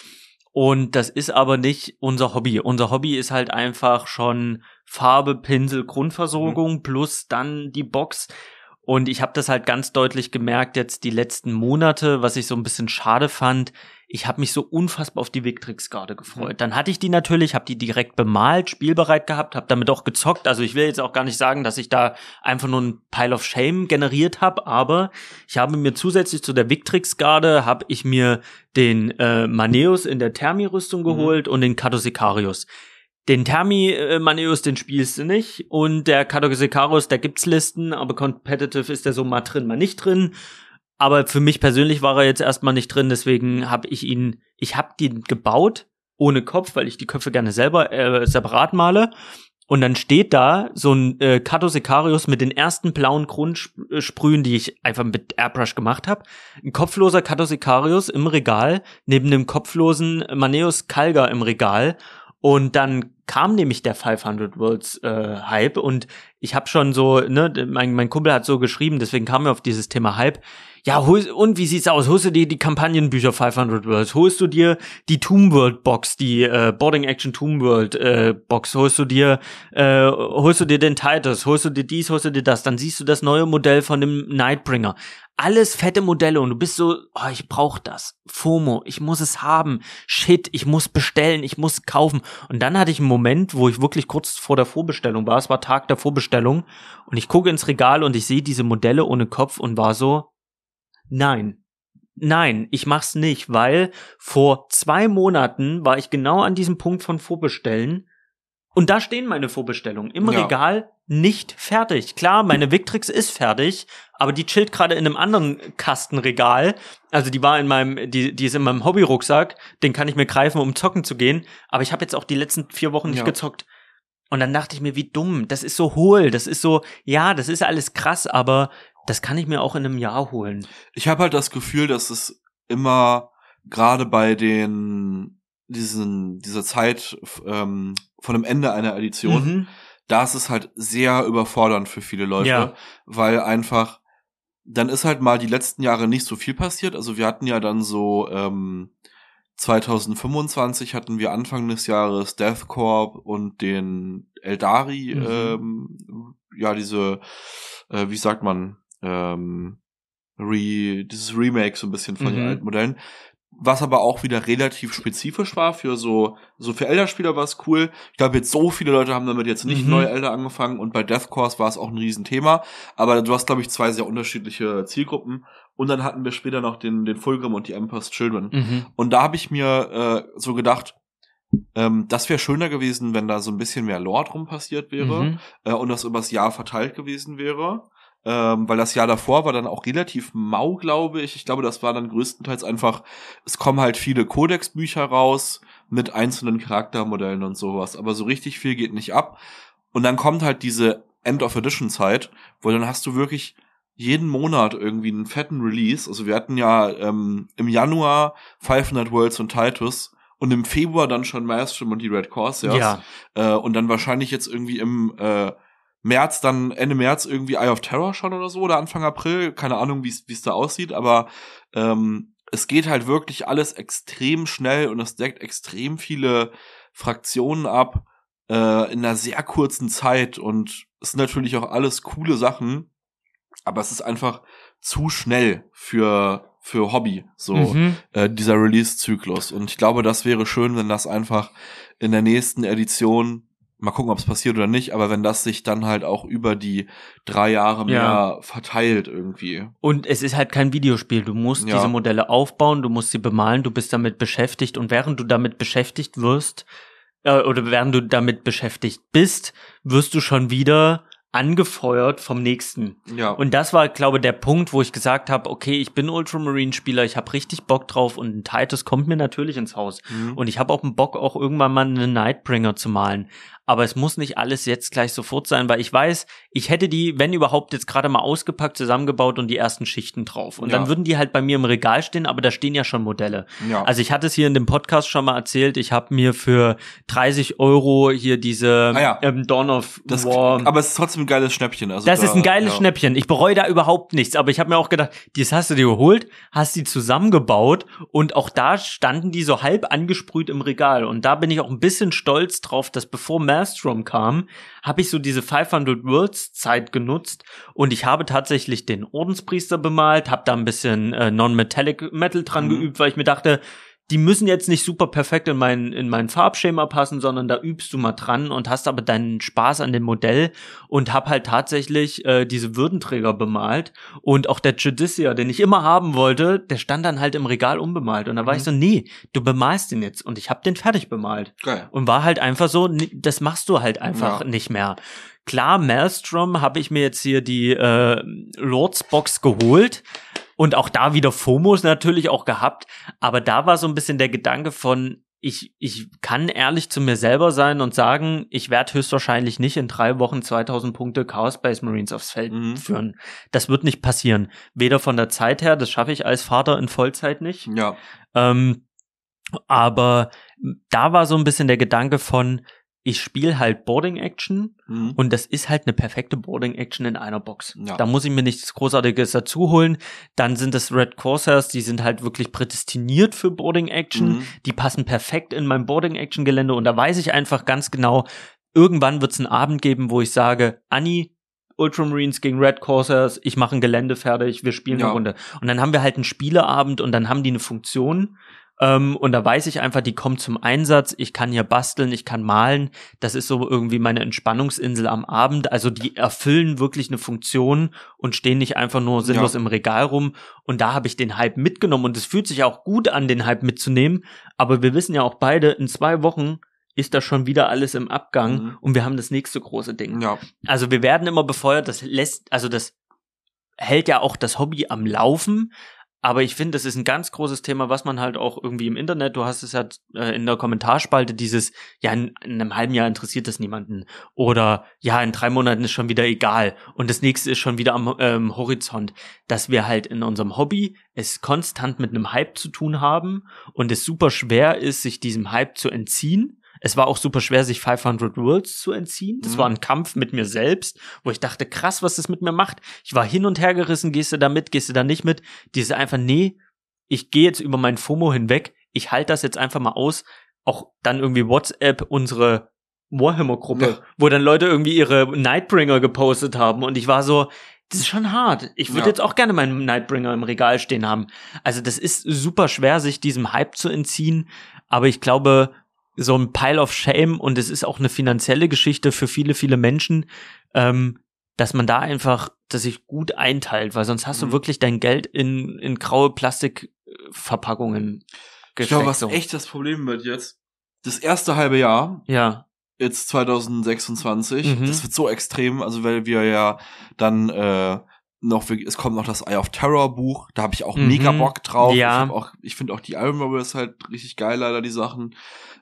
Und das ist aber nicht unser Hobby. Unser Hobby ist halt einfach schon Farbe, Pinsel, Grundversorgung mhm. plus dann die Box. Und ich habe das halt ganz deutlich gemerkt jetzt die letzten Monate, was ich so ein bisschen schade fand. Ich habe mich so unfassbar auf die Victrix gerade gefreut. Dann hatte ich die natürlich, habe die direkt bemalt, spielbereit gehabt, habe damit auch gezockt. Also ich will jetzt auch gar nicht sagen, dass ich da einfach nur ein Pile of Shame generiert habe, aber ich habe mir zusätzlich zu der Victrix-Garde, habe ich mir den äh, Maneus in der Thermi-Rüstung geholt mhm. und den Kato Sicarius. Den Thermi-Maneus, den spielst du nicht. Und der Kato Sicarius, da gibt's Listen, aber competitive ist der so mal drin, mal nicht drin. Aber für mich persönlich war er jetzt erstmal nicht drin, deswegen habe ich ihn, ich habe den gebaut, ohne Kopf, weil ich die Köpfe gerne selber äh, separat male. Und dann steht da so ein äh, Kato Sicarius mit den ersten blauen Grundsprühen, die ich einfach mit Airbrush gemacht habe. Ein kopfloser Kato Sicarius im Regal, neben dem kopflosen Maneus Kalga im Regal. Und dann kam nämlich der fünfhundert Worlds äh, Hype und ich habe schon so, ne, mein, mein Kumpel hat so geschrieben, deswegen kam wir auf dieses Thema Hype. Ja, hol, und wie sieht's aus? Holst du dir die Kampagnenbücher fünfhundert Worlds? Holst du dir die Tomb World Box, die äh, Boarding Action Tomb World äh, Box? Holst du dir, äh, holst du dir den Titus? Holst du dir dies? Holst du dir das? Dann siehst du das neue Modell von dem Nightbringer. Alles fette Modelle und du bist so, oh, ich brauch das. FOMO, ich muss es haben. Shit, ich muss bestellen, ich muss kaufen. Und dann hatte ich einen Moment, wo ich wirklich kurz vor der Vorbestellung war. Es war Tag der Vorbestellung und ich gucke ins Regal und ich sehe diese Modelle ohne Kopf und war so, nein, nein, ich mach's nicht, weil vor zwei Monaten war ich genau an diesem Punkt von Vorbestellen und da stehen meine Vorbestellungen im ja. Regal nicht fertig. Klar, meine Victrix ist fertig, aber die chillt gerade in einem anderen Kastenregal. Also die war in meinem, die, die ist in meinem Hobbyrucksack, den kann ich mir greifen, um zocken zu gehen. Aber ich habe jetzt auch die letzten vier Wochen nicht ja. gezockt. Und dann dachte ich mir, wie dumm, das ist so hohl, das ist so, ja, das ist alles krass, aber Das kann ich mir auch in einem Jahr holen. Ich habe halt das Gefühl, dass es immer gerade bei den diesen dieser Zeit ähm, von dem Ende einer Edition, mhm. da ist es halt sehr überfordernd für viele Leute, ja. weil einfach dann ist halt mal die letzten Jahre nicht so viel passiert. Also wir hatten ja dann so ähm, zwanzig fünfundzwanzig hatten wir Anfang des Jahres Death Corp und den Eldari, mhm. ähm, ja diese, äh, wie sagt man, ähm, Re, dieses Remake so ein bisschen von mhm. den alten Modellen. Was aber auch wieder relativ spezifisch war für so, so für Elder-Spieler war es cool. Ich glaube, jetzt so viele Leute haben damit jetzt nicht mhm. neue Elder angefangen und bei Death Course war es auch ein Riesenthema. Aber du hast, glaube ich, zwei sehr unterschiedliche Zielgruppen. Und dann hatten wir später noch den, den Fulgrim und die Emperor's Children. Mhm. Und da habe ich mir äh, so gedacht, ähm, das wäre schöner gewesen, wenn da so ein bisschen mehr Lore drum passiert wäre mhm. äh, und das übers Jahr verteilt gewesen wäre. Ähm, weil das Jahr davor war dann auch relativ mau, glaube ich. Ich glaube, das war dann größtenteils einfach, es kommen halt viele Codex-Bücher raus mit einzelnen Charaktermodellen und sowas. Aber so richtig viel geht nicht ab. Und dann kommt halt diese End-of-Edition-Zeit, wo dann hast du wirklich jeden Monat irgendwie einen fetten Release. Also wir hatten ja ähm, im Januar fünfhundert Worlds und Titus und im Februar dann schon Maelstrom und die Red Corsairs. Ja. Äh, und dann wahrscheinlich jetzt irgendwie im äh, März, dann Ende März irgendwie Eye of Terror schon oder so, oder Anfang April, keine Ahnung, wie es da aussieht, aber ähm, es geht halt wirklich alles extrem schnell und es deckt extrem viele Fraktionen ab äh, in einer sehr kurzen Zeit und es sind natürlich auch alles coole Sachen, aber es ist einfach zu schnell für für Hobby, so mhm. äh, dieser Release-Zyklus. Und ich glaube, das wäre schön, wenn das einfach in der nächsten Edition, mal gucken, ob es passiert oder nicht, aber wenn das sich dann halt auch über die drei Jahre mehr ja. verteilt irgendwie. Und es ist halt kein Videospiel. Du musst ja. diese Modelle aufbauen, du musst sie bemalen, du bist damit beschäftigt und während du damit beschäftigt wirst, äh, oder während du damit beschäftigt bist, wirst du schon wieder angefeuert vom nächsten. Ja. Und das war, glaube ich, der Punkt, wo ich gesagt habe, okay, ich bin Ultramarine-Spieler, ich habe richtig Bock drauf und ein Titus kommt mir natürlich ins Haus. Mhm. Und ich habe auch einen Bock, auch irgendwann mal einen Nightbringer zu malen. Aber es muss nicht alles jetzt gleich sofort sein, weil ich weiß, ich hätte die, wenn überhaupt, jetzt gerade mal ausgepackt, zusammengebaut und die ersten Schichten drauf. Und ja. dann würden die halt bei mir im Regal stehen, aber da stehen ja schon Modelle. Ja. Also ich hatte es hier in dem Podcast schon mal erzählt, ich habe mir für dreißig Euro hier diese ah ja. ähm, Dawn of das, War. Aber es ist trotzdem ein geiles Schnäppchen. Also das da, ist ein geiles ja. Schnäppchen. Ich bereue da überhaupt nichts. Aber ich habe mir auch gedacht, das hast du dir geholt, hast die zusammengebaut und auch da standen die so halb angesprüht im Regal. Und da bin ich auch ein bisschen stolz drauf, dass bevor Maelstrom kam, habe ich so diese fünfhundert Worlds Zeit genutzt und ich habe tatsächlich den Ordenspriester bemalt, habe da ein bisschen äh, Non-Metallic Metal dran mhm. geübt, weil ich mir dachte, die müssen jetzt nicht super perfekt in mein, in mein Farbschema passen, sondern da übst du mal dran und hast aber deinen Spaß an dem Modell und hab halt tatsächlich äh, diese Würdenträger bemalt und auch der Judicia, den ich immer haben wollte, der stand dann halt im Regal unbemalt und da war mhm. ich so, nee, du bemalst den jetzt und ich hab den fertig bemalt. Geil. Und war halt einfach so, das machst du halt einfach ja. nicht mehr. Klar, Maelstrom habe ich mir jetzt hier die äh, Lords Box geholt. Und auch da wieder FOMOs natürlich auch gehabt. Aber da war so ein bisschen der Gedanke von, ich ich kann ehrlich zu mir selber sein und sagen, ich werde höchstwahrscheinlich nicht in drei Wochen zweitausend Punkte Chaos Space Marines aufs Feld mhm. führen. Das wird nicht passieren. Weder von der Zeit her, das schaffe ich als Vater in Vollzeit nicht. Ja. Ähm, aber da war so ein bisschen der Gedanke von, ich spiele halt Boarding-Action mhm. und das ist halt eine perfekte Boarding-Action in einer Box. Ja. Da muss ich mir nichts Großartiges dazu holen. Dann sind es Red Corsairs, die sind halt wirklich prädestiniert für Boarding-Action. Mhm. Die passen perfekt in mein Boarding-Action-Gelände und da weiß ich einfach ganz genau, irgendwann wird es einen Abend geben, wo ich sage, Anni, Ultramarines gegen Red Corsairs, ich mache ein Gelände fertig, wir spielen ja. eine Runde. Und dann haben wir halt einen Spieleabend und dann haben die eine Funktion. Um, und da weiß ich einfach, die kommt zum Einsatz, ich kann hier basteln, ich kann malen, das ist so irgendwie meine Entspannungsinsel am Abend, also die erfüllen wirklich eine Funktion und stehen nicht einfach nur sinnlos ja. im Regal rum und da habe ich den Hype mitgenommen und es fühlt sich auch gut an, den Hype mitzunehmen, aber wir wissen ja auch beide, in zwei Wochen ist da schon wieder alles im Abgang mhm. und wir haben das nächste große Ding. Ja. Also wir werden immer befeuert, das lässt, also das hält ja auch das Hobby am Laufen, Aber ich finde, das ist ein ganz großes Thema, was man halt auch irgendwie im Internet, du hast es ja äh, in der Kommentarspalte, dieses, ja, in, in einem halben Jahr interessiert das niemanden. Oder, ja, in drei Monaten ist schon wieder egal. Und das nächste ist schon wieder am ähm, Horizont. Dass wir halt in unserem Hobby es konstant mit einem Hype zu tun haben und es super schwer ist, sich diesem Hype zu entziehen. Es war auch super schwer, sich fünfhundert Worlds zu entziehen. Das mhm. war ein Kampf mit mir selbst, wo ich dachte, krass, was das mit mir macht. Ich war hin und her gerissen, gehst du da mit, gehst du da nicht mit? Diese einfach, nee, ich gehe jetzt über mein FOMO hinweg. Ich halte das jetzt einfach mal aus. Auch dann irgendwie WhatsApp, unsere Warhammer-Gruppe, ja. wo dann Leute irgendwie ihre Nightbringer gepostet haben. Und ich war so, das ist schon hart. Ich würde ja. jetzt auch gerne meinen Nightbringer im Regal stehen haben. Also das ist super schwer, sich diesem Hype zu entziehen. Aber ich glaube, so ein Pile of Shame, und es ist auch eine finanzielle Geschichte für viele, viele Menschen, ähm, dass man da einfach, dass sich gut einteilt, weil sonst hast mhm. du wirklich dein Geld in, in graue Plastikverpackungen gesteckt. Ich glaube, was so. echt das Problem wird jetzt, das erste halbe Jahr, ja. jetzt zwanzig sechsundzwanzig, mhm. das wird so extrem, also weil wir ja dann äh, noch, es kommt noch das Eye of Terror Buch, da habe ich auch mhm. mega Bock drauf. Ja. Ich hab auch, ich finde auch die Iron Warriors halt richtig geil, leider die Sachen.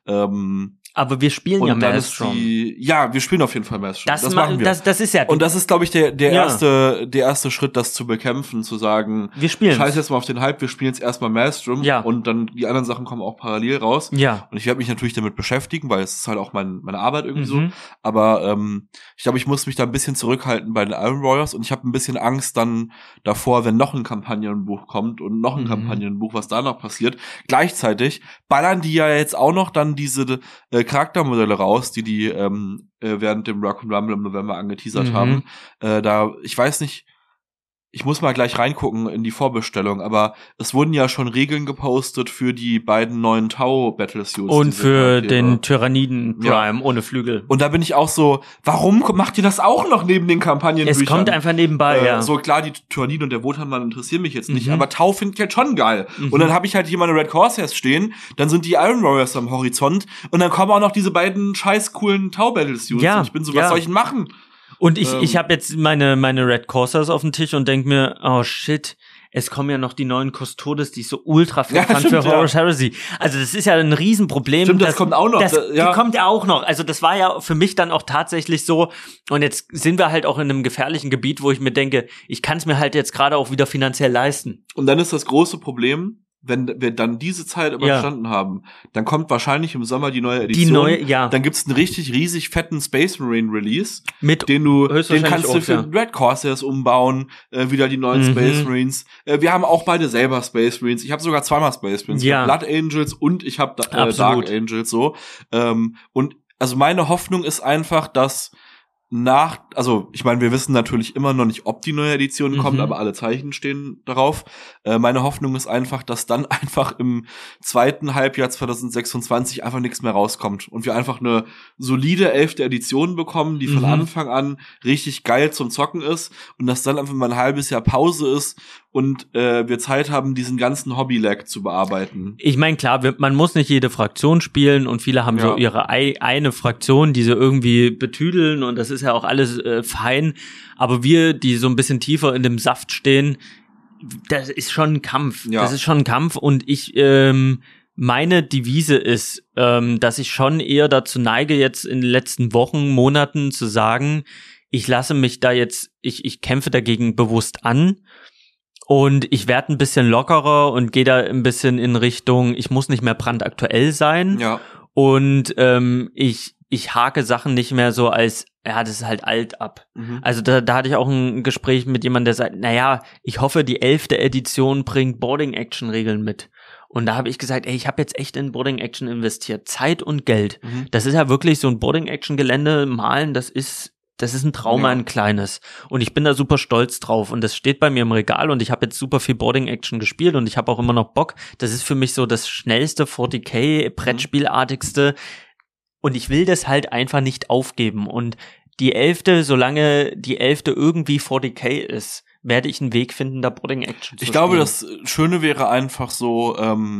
Ähm, aber wir spielen ja Maelstrom. Ja, wir spielen auf jeden Fall Maelstrom. Das, das machen wir. Das, das ist ja. Und das ist, glaube ich, der der ja. erste der erste Schritt, das zu bekämpfen, zu sagen, wir spielen. Scheiß jetzt mal auf den Hype, wir spielen jetzt erstmal Maelstrom ja. und dann die anderen Sachen kommen auch parallel raus. Ja. Und ich werde mich natürlich damit beschäftigen, weil es ist halt auch mein, meine Arbeit irgendwie mhm. so. Aber ähm, ich glaube, ich muss mich da ein bisschen zurückhalten bei den Iron Warriors und ich habe ein bisschen Angst dann davor, wenn noch ein Kampagnenbuch kommt und noch ein mhm. Kampagnenbuch, was da noch passiert. Gleichzeitig ballern die ja jetzt auch noch dann diese äh, Charaktermodelle raus, die die ähm, äh, während dem Rock'n'Rumble im November angeteasert mhm. haben. Äh, da, ich weiß nicht, ich muss mal gleich reingucken in die Vorbestellung, aber es wurden ja schon Regeln gepostet für die beiden neuen Tau-Battlesuits. Und für Charaktere. Den Tyranniden Prime ja. ohne Flügel. Und da bin ich auch so, warum macht ihr das auch noch neben den Kampagnenbüchern? Es kommt einfach nebenbei, äh, ja. So klar, die Tyranniden und der Wotanmann interessieren mich jetzt nicht, mhm. aber Tau finde ich halt schon geil. Mhm. Und dann habe ich halt hier meine Red Corsairs stehen, dann sind die Iron Warriors am Horizont und dann kommen auch noch diese beiden scheiß coolen Tau-Battlesuits. Ja. Und ich bin so, was ja. soll ich denn machen? Und ich, ähm, ich habe jetzt meine, meine Red Corsairs auf dem Tisch und denk mir, oh shit, es kommen ja noch die neuen Custodes, die ich so ultra fit ja, fand stimmt, für Horus ja. Heresy. Also das ist ja ein Riesenproblem. Stimmt, das, das kommt auch noch. Das ja. kommt ja auch noch. Also das war ja für mich dann auch tatsächlich so. Und jetzt sind wir halt auch in einem gefährlichen Gebiet, wo ich mir denke, ich kann es mir halt jetzt gerade auch wieder finanziell leisten. Und dann ist das große Problem, wenn wir dann diese Zeit überstanden ja. haben, dann kommt wahrscheinlich im Sommer die neue Edition. Die neue, ja. Dann gibt's einen richtig riesig fetten Space Marine Release, mit den du, den kannst auch, du für ja. Red Corsairs umbauen, äh, wieder die neuen mhm. Space Marines. Äh, wir haben auch beide selber Space Marines. Ich habe sogar zweimal Space Marines. Ja. Ich hab Blood Angels und ich habe äh, Dark Angels so. Ähm, und also meine Hoffnung ist einfach, dass nach, also ich meine, wir wissen natürlich immer noch nicht, ob die neue Edition kommt, mhm. aber alle Zeichen stehen darauf. Äh, meine Hoffnung ist einfach, dass dann einfach im zweiten Halbjahr zwanzig sechsundzwanzig einfach nichts mehr rauskommt und wir einfach eine solide elfte Edition bekommen, die von mhm. Anfang an richtig geil zum Zocken ist und dass dann einfach mal ein halbes Jahr Pause ist und äh, wir Zeit haben, diesen ganzen Hobby-Lag zu bearbeiten. Ich meine, klar, wir, man muss nicht jede Fraktion spielen und viele haben ja. so ihre ei, eine Fraktion, die sie irgendwie betüdeln und das ist ja auch alles äh, fein, aber wir, die so ein bisschen tiefer in dem Saft stehen, das ist schon ein Kampf. Ja. Das ist schon ein Kampf und ich, ähm, meine Devise ist, ähm, dass ich schon eher dazu neige, jetzt in den letzten Wochen, Monaten zu sagen, ich lasse mich da jetzt, ich, ich kämpfe dagegen bewusst an. Und ich werde ein bisschen lockerer und gehe da ein bisschen in Richtung, ich muss nicht mehr brandaktuell sein. Ja. Und ähm, ich ich hake Sachen nicht mehr so als, ja, das ist halt alt ab. Mhm. Also da, da hatte ich auch ein Gespräch mit jemandem, der sagt, naja, ich hoffe, die elfte Edition bringt Boarding-Action-Regeln mit. Und da habe ich gesagt, ey, ich habe jetzt echt in Boarding-Action investiert. Zeit und Geld. Mhm. Das ist ja wirklich so ein Boarding-Action-Gelände malen, das ist Das ist ein Trauma, ja. ein kleines. Und ich bin da super stolz drauf. Und das steht bei mir im Regal und ich habe jetzt super viel Boarding-Action gespielt und ich habe auch immer noch Bock. Das ist für mich so das schnellste vierzig K, Brettspielartigste. Und ich will das halt einfach nicht aufgeben. Und die elfte, solange die elfte irgendwie vierzig K ist, werde ich einen Weg finden, da Boarding-Action zu Ich glaube, spielen. das Schöne wäre einfach so, ähm,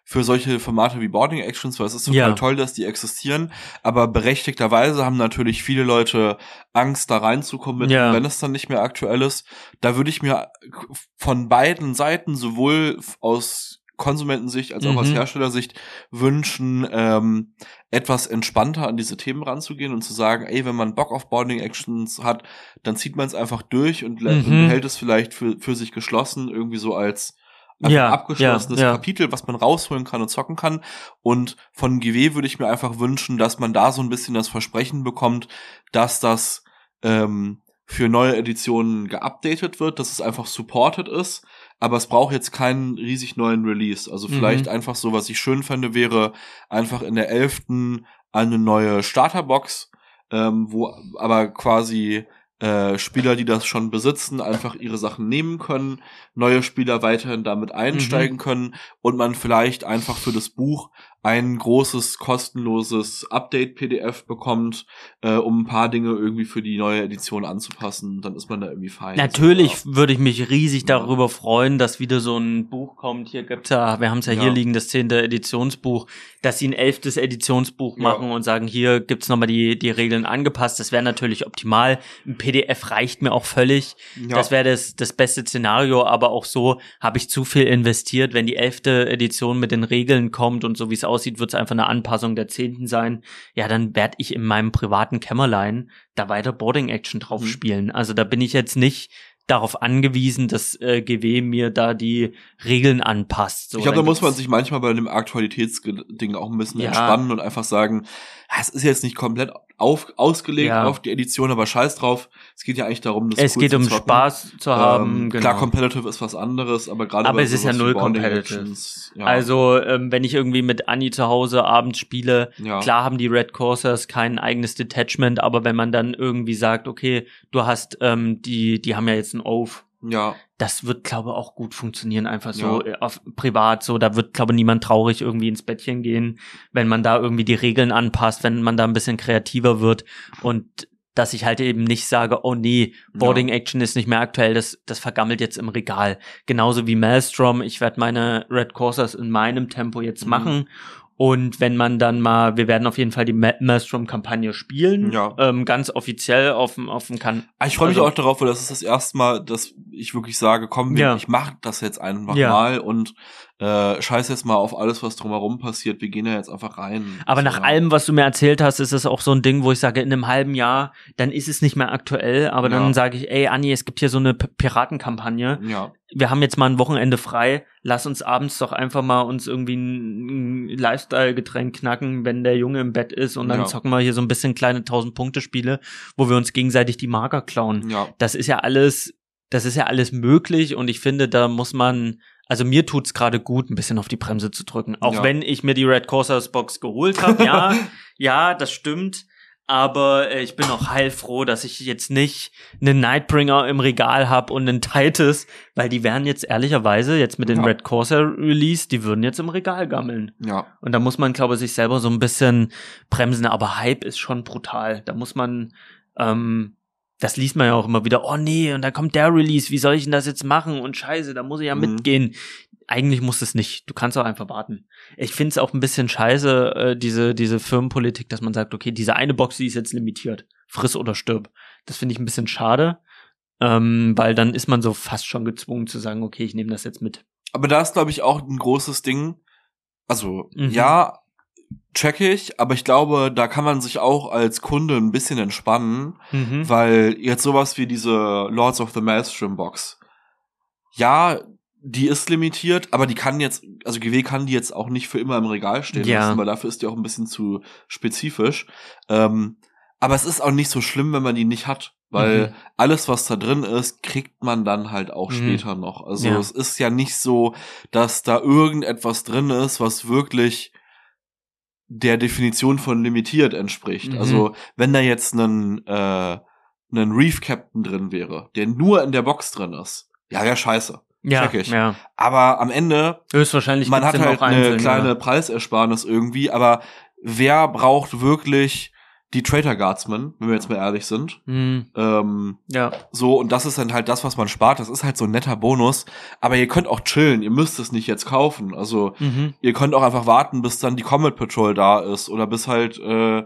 für solche Formate wie Boarding Actions, weil es ist total Ja. toll, dass die existieren, aber berechtigterweise haben natürlich viele Leute Angst, da reinzukommen, Ja. wenn es dann nicht mehr aktuell ist. Da würde ich mir von beiden Seiten, sowohl aus Konsumentensicht als auch Mhm. aus Herstellersicht wünschen, ähm, etwas entspannter an diese Themen ranzugehen und zu sagen, ey, wenn man Bock auf Boarding Actions hat, dann zieht man es einfach durch und, Mhm. und behält es vielleicht für, für sich geschlossen, irgendwie so als einfach Ja, abgeschlossenes ja, ja. Kapitel, was man rausholen kann und zocken kann. Und von G W würde ich mir einfach wünschen, dass man da so ein bisschen das Versprechen bekommt, dass das ähm, für neue Editionen geupdatet wird, dass es einfach supported ist, aber es braucht jetzt keinen riesig neuen Release. Also vielleicht Mhm. einfach so, was ich schön fände, wäre einfach in der elften eine neue Starterbox, ähm, wo aber quasi äh, Spieler, die das schon besitzen, einfach ihre Sachen nehmen können, neue Spieler weiterhin damit einsteigen Mhm. können und man vielleicht einfach für das Buch ein großes, kostenloses Update-P D F bekommt, äh, um ein paar Dinge irgendwie für die neue Edition anzupassen. Dann ist man da irgendwie fein. Natürlich Also, würde ich mich riesig Ja. darüber freuen, dass wieder so ein Buch kommt. Hier gibt's ja, wir haben es ja, Ja. hier liegen, das zehnte Editionsbuch, dass sie ein elftes Editionsbuch Ja. machen und sagen, hier gibt's nochmal die, die Regeln angepasst. Das wäre natürlich optimal. Ein P D F reicht mir auch völlig. ja. Das wäre das, das beste Szenario, aber auch so habe ich zu viel investiert. Wenn die elfte Edition mit den Regeln kommt und so wie es aussieht, wird es einfach eine Anpassung der zehnten sein. Ja, dann werde ich in meinem privaten Kämmerlein da weiter Boarding Action drauf Mhm. spielen. Also da bin ich jetzt nicht darauf angewiesen, dass äh, G W mir da die Regeln anpasst. So, Ich glaube, dann da muss man gibt's- sich manchmal bei dem Aktualitätsding auch ein bisschen Ja. entspannen und einfach sagen, ja, es ist jetzt nicht komplett auf, ausgelegt Ja. auf die Edition, aber scheiß drauf. Es geht ja eigentlich darum, das es cool geht zu um zocken. Spaß zu haben. Ähm, genau. Klar, Competitive ist was anderes, aber gerade Aber bei es ist ja sowas wie null Boarding competitive. Actions, ja. Also, ähm, wenn ich irgendwie mit Anni zu Hause abends spiele, Ja. klar haben die Red Corsairs kein eigenes Detachment, aber wenn man dann irgendwie sagt, okay, du hast, ähm, die, die haben ja jetzt einen Oath, ja, das wird, glaube ich, auch gut funktionieren, einfach so Ja. äh, auf privat, so, da wird, glaube ich, niemand traurig irgendwie ins Bettchen gehen, wenn man da irgendwie die Regeln anpasst, wenn man da ein bisschen kreativer wird und dass ich halt eben nicht sage, oh nee, Boarding Action ist nicht mehr aktuell, das, das vergammelt jetzt im Regal. Genauso wie Maelstrom, ich werde meine Red Corsairs in meinem Tempo jetzt Mhm. machen. Und wenn man dann mal, wir werden auf jeden Fall die Ma- Maelstrom-Kampagne spielen, Ja. ähm, ganz offiziell auf dem auf dem kan Ah, ich freue mich also- auch darauf, weil das ist das erste Mal, dass ich wirklich sage, komm, wir- Ja. ich mache das jetzt einfach Ja. mal und äh, scheiß jetzt mal auf alles, was drumherum passiert. Wir gehen da jetzt einfach rein. Aber So, nach ja. allem, was du mir erzählt hast, ist es auch so ein Ding, wo ich sage, in einem halben Jahr, dann ist es nicht mehr aktuell, aber Ja. dann sage ich, ey Anni, es gibt hier so eine P- Piratenkampagne. Ja, Wir haben jetzt mal ein Wochenende frei, lass uns abends doch einfach mal uns irgendwie ein, ein Lifestyle-Getränk knacken, wenn der Junge im Bett ist und dann Ja. zocken wir hier so ein bisschen kleine tausend-Punkte-Spiele, wo wir uns gegenseitig die Marker klauen. ja. Das ist ja alles, das ist ja alles möglich und ich finde, da muss man, also mir tut's gerade gut, ein bisschen auf die Bremse zu drücken. Auch Ja. wenn ich mir die Red Corsairs Box geholt habe, ja, ja, das stimmt. Aber äh, ich bin auch heilfroh, dass ich jetzt nicht einen Nightbringer im Regal habe und einen Titus, weil die wären jetzt ehrlicherweise jetzt mit den Ja. Red Corsair Release, die würden jetzt im Regal gammeln. Ja, Und da muss man, glaube ich, sich selber so ein bisschen bremsen. Aber Hype ist schon brutal. Da muss man, ähm, das liest man ja auch immer wieder, oh nee, und da kommt der Release, wie soll ich denn das jetzt machen? Und scheiße, da muss ich ja Mhm. mitgehen. Eigentlich muss es nicht. Du kannst auch einfach warten. Ich finde es auch ein bisschen scheiße, äh, diese, diese Firmenpolitik, dass man sagt, okay, diese eine Box, die ist jetzt limitiert. Friss oder stirb. Das finde ich ein bisschen schade, ähm, weil dann ist man so fast schon gezwungen zu sagen, okay, ich nehme das jetzt mit. aber da ist, glaube ich, auch ein großes Ding. Also, Mhm. ja, check ich, aber ich glaube, da kann man sich auch als Kunde ein bisschen entspannen, Mhm. weil jetzt sowas wie diese Lords of the Maelstrom Box, ja, die ist limitiert, aber die kann jetzt, also G W kann die jetzt auch nicht für immer im Regal stehen Ja. lassen, weil dafür ist die auch ein bisschen zu spezifisch. Ähm, aber es ist auch nicht so schlimm, wenn man die nicht hat, weil Mhm. alles, was da drin ist, kriegt man dann halt auch Mhm. später noch. Also Ja. es ist ja nicht so, dass da irgendetwas drin ist, was wirklich der Definition von limitiert entspricht. Mhm. Also wenn da jetzt ein äh, ein Reef Captain drin wäre, der nur in der Box drin ist, ja, wäre scheiße. Ja, check ich. ja. Aber am Ende, Höchstwahrscheinlich man gibt's hat den halt auch eine einzeln, kleine ja. Preisersparnis irgendwie, aber wer braucht wirklich die Traitor Guardsmen, wenn wir jetzt mal ehrlich sind. Mhm. Ähm, ja. So, und das ist dann halt das, was man spart. Das ist halt so ein netter Bonus. Aber ihr könnt auch chillen. Ihr müsst es nicht jetzt kaufen. Also, Mhm. ihr könnt auch einfach warten, bis dann die Comet Patrol da ist. Oder bis halt, äh,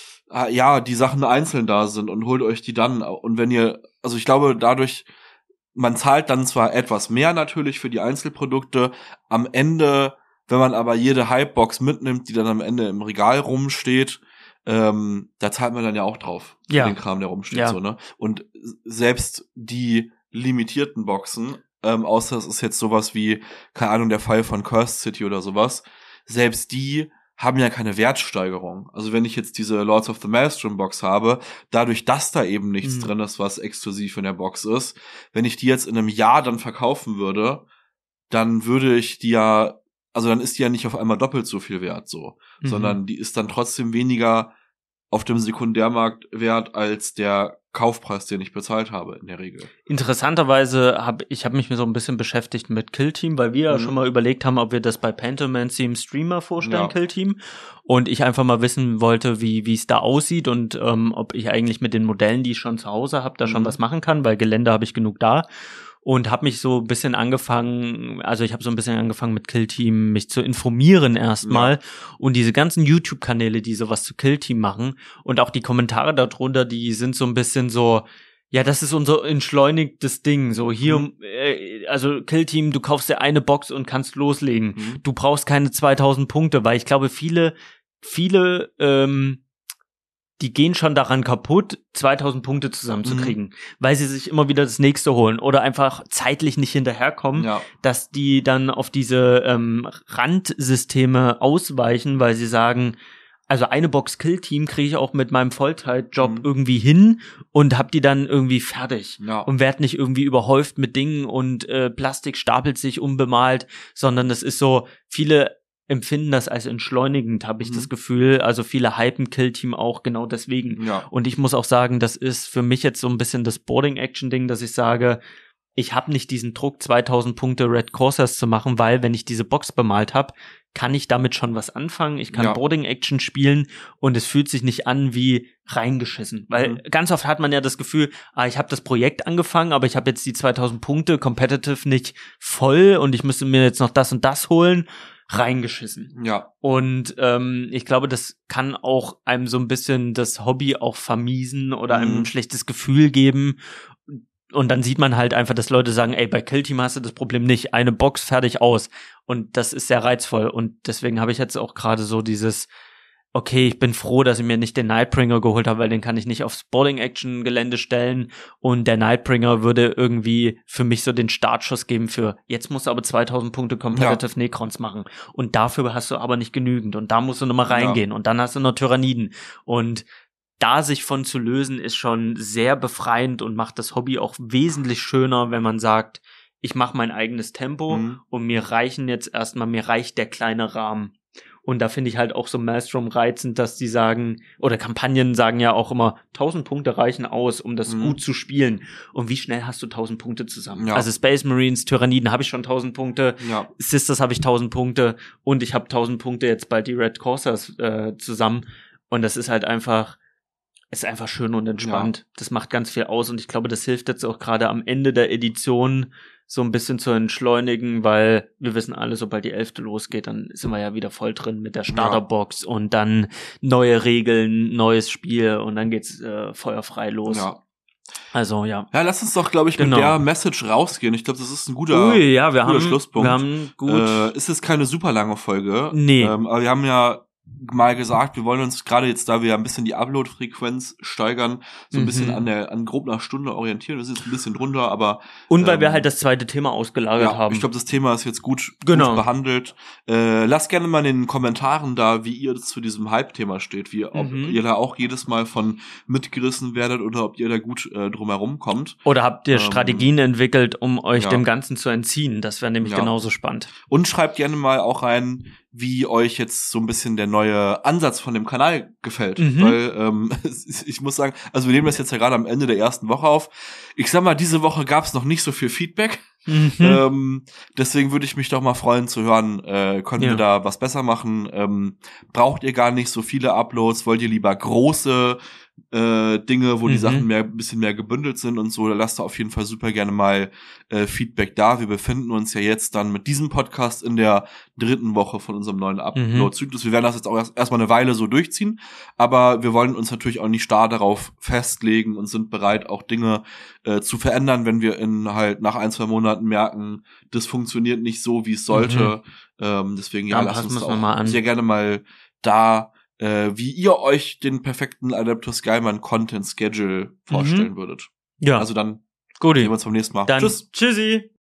ja, die Sachen einzeln da sind und holt euch die dann. Und wenn ihr, also ich glaube, dadurch, man zahlt dann zwar etwas mehr natürlich für die Einzelprodukte. Am Ende, wenn man aber jede Hypebox mitnimmt, die dann am Ende im Regal rumsteht, Ähm, da zahlt man dann ja auch drauf für ja. den Kram, der rumsteht, ja. so, ne? Und selbst die limitierten Boxen, ähm, außer es ist jetzt sowas wie, keine Ahnung, der Fall von Cursed City oder sowas, selbst die haben ja keine Wertsteigerung. Also wenn ich jetzt diese Lords of the Maelstrom Box habe, dadurch, dass da eben nichts mhm. drin ist, was exklusiv in der Box ist, wenn ich die jetzt in einem Jahr dann verkaufen würde, dann würde ich die ja Also dann ist die ja nicht auf einmal doppelt so viel wert, so, mhm. sondern die ist dann trotzdem weniger auf dem Sekundärmarkt wert als der Kaufpreis, den ich bezahlt habe in der Regel. Interessanterweise habe ich hab mich mir so ein bisschen beschäftigt mit Kill Team, weil wir ja mhm. schon mal überlegt haben, ob wir das bei Pantomancy im Streamer vorstellen, ja. Kill Team. Und ich einfach mal wissen wollte, wie wie es da aussieht und ähm, ob ich eigentlich mit den Modellen, die ich schon zu Hause habe, da mhm. schon was machen kann, weil Gelände habe ich genug da. Und habe mich so ein bisschen angefangen, also ich habe so ein bisschen angefangen mit Kill Team, mich zu informieren erstmal. Ja. Und diese ganzen YouTube-Kanäle, die sowas zu Kill Team machen und auch die Kommentare darunter, die sind so ein bisschen so, ja, das ist unser entschleunigtes Ding. So hier, mhm. äh, also Kill Team, du kaufst dir eine Box und kannst loslegen. Mhm. Du brauchst keine zweitausend Punkte, weil ich glaube, viele, viele, ähm, die gehen schon daran kaputt, zweitausend Punkte zusammenzukriegen, mhm. weil sie sich immer wieder das nächste holen oder einfach zeitlich nicht hinterherkommen, ja. dass die dann auf diese ähm, Randsysteme ausweichen, weil sie sagen, also eine Box Kill Team kriege ich auch mit meinem Vollzeitjob mhm. irgendwie hin und hab die dann irgendwie fertig ja. und werd nicht irgendwie überhäuft mit Dingen und äh, Plastik stapelt sich unbemalt, sondern es ist so, viele empfinden das als entschleunigend, habe ich mhm. das Gefühl. Also viele hypen Kill Team auch genau deswegen. Ja. Und ich muss auch sagen, das ist für mich jetzt so ein bisschen das Boarding-Action-Ding, dass ich sage, ich habe nicht diesen Druck, zweitausend Punkte Red Corsairs zu machen, weil wenn ich diese Box bemalt habe, kann ich damit schon was anfangen. Ich kann ja. Boarding-Action spielen und es fühlt sich nicht an wie reingeschissen. Weil mhm. ganz oft hat man ja das Gefühl, ah, ich habe das Projekt angefangen, aber ich habe jetzt die zweitausend Punkte competitive nicht voll und ich müsste mir jetzt noch das und das holen. Reingeschissen. Ja. Und ähm, ich glaube, das kann auch einem so ein bisschen das Hobby auch vermiesen oder mhm. einem ein schlechtes Gefühl geben. Und dann sieht man halt einfach, dass Leute sagen, ey, bei Kill Team hast du das Problem nicht. Eine Box, fertig, aus. Und das ist sehr reizvoll. Und deswegen habe ich jetzt auch gerade so dieses, okay, ich bin froh, dass ich mir nicht den Nightbringer geholt habe, weil den kann ich nicht aufs Boarding-Action-Gelände stellen und der Nightbringer würde irgendwie für mich so den Startschuss geben für, jetzt musst du aber zweitausend Punkte Competitive ja. Necrons machen und dafür hast du aber nicht genügend und da musst du nochmal reingehen ja. und dann hast du noch Tyranniden und da sich von zu lösen ist schon sehr befreiend und macht das Hobby auch wesentlich schöner, wenn man sagt, ich mache mein eigenes Tempo mhm. und mir reichen jetzt erstmal, mir reicht der kleine Rahmen. Und da finde ich halt auch so Maelstrom reizend, dass die sagen, oder Kampagnen sagen ja auch immer, tausend Punkte reichen aus, um das mhm. gut zu spielen. Und wie schnell hast du tausend Punkte zusammen? Ja. Also Space Marines, Tyranniden habe ich schon tausend Punkte, ja. Sisters habe ich tausend Punkte und ich habe tausend Punkte jetzt bald die Red Corsairs äh, zusammen. Und das ist halt einfach, ist einfach schön und entspannt. Ja. Das macht ganz viel aus und ich glaube, das hilft jetzt auch gerade am Ende der Edition so ein bisschen zu entschleunigen, weil wir wissen alle, sobald die elfte losgeht, dann sind wir ja wieder voll drin mit der Starterbox ja. und dann neue Regeln, neues Spiel und dann geht's äh, feuerfrei los. Ja. Also, ja. Ja, lass uns doch, glaube ich, genau. mit der Message rausgehen. Ich glaube, das ist ein guter, Ui, ja, wir guter haben, Schlusspunkt. Wir haben gut. Äh, ist jetzt keine super lange Folge. Nee. Ähm, aber wir haben ja mal gesagt, wir wollen uns gerade jetzt, da wir ja ein bisschen die Upload-Frequenz steigern, so ein mhm. bisschen an der an grob einer Stunde orientieren. Das ist jetzt ein bisschen drunter, aber und weil ähm, wir halt das zweite Thema ausgelagert ja, haben. Ich glaube, das Thema ist jetzt gut, genau. gut behandelt. Äh, lasst gerne mal in den Kommentaren da, wie ihr zu diesem Hype-Thema steht, wie ob mhm. ihr da auch jedes Mal von mitgerissen werdet oder ob ihr da gut äh, drumherum kommt. Oder habt ihr ähm, Strategien entwickelt, um euch ja. dem Ganzen zu entziehen? Das wäre nämlich ja. genauso spannend. Und schreibt gerne mal auch rein, wie euch jetzt so ein bisschen der neue Ansatz von dem Kanal gefällt. Mhm. Weil ähm, ich muss sagen, also wir nehmen das jetzt ja gerade am Ende der ersten Woche auf. Ich sag mal, diese Woche gab es noch nicht so viel Feedback. Mhm. Ähm, deswegen würde ich mich doch mal freuen zu hören, äh, können Ja. wir da was besser machen? Ähm, braucht ihr gar nicht so viele Uploads? Wollt ihr lieber große äh, Dinge, wo die Mhm. Sachen mehr, ein bisschen mehr gebündelt sind und so? Da lasst da auf jeden Fall super gerne mal äh, Feedback da. Wir befinden uns ja jetzt dann mit diesem Podcast in der dritten Woche von unserem neuen Upload-Zyklus. Wir werden das jetzt auch erst erstmal eine Weile so durchziehen, aber wir wollen uns natürlich auch nicht starr darauf festlegen und sind bereit, auch Dinge äh, zu verändern, wenn wir in halt nach ein, zwei Monaten merken, das funktioniert nicht so, wie es sollte. Mhm. Ähm, deswegen, ja, Dann lasst passen uns wir's da noch mal auch an. sehr gerne mal da, äh, wie ihr euch den perfekten Adaptive Skyman Content Schedule vorstellen Mhm. würdet. Ja, Also dann Guti. sehen wir uns beim nächsten Mal. Dann Tschüss. Tschüssi.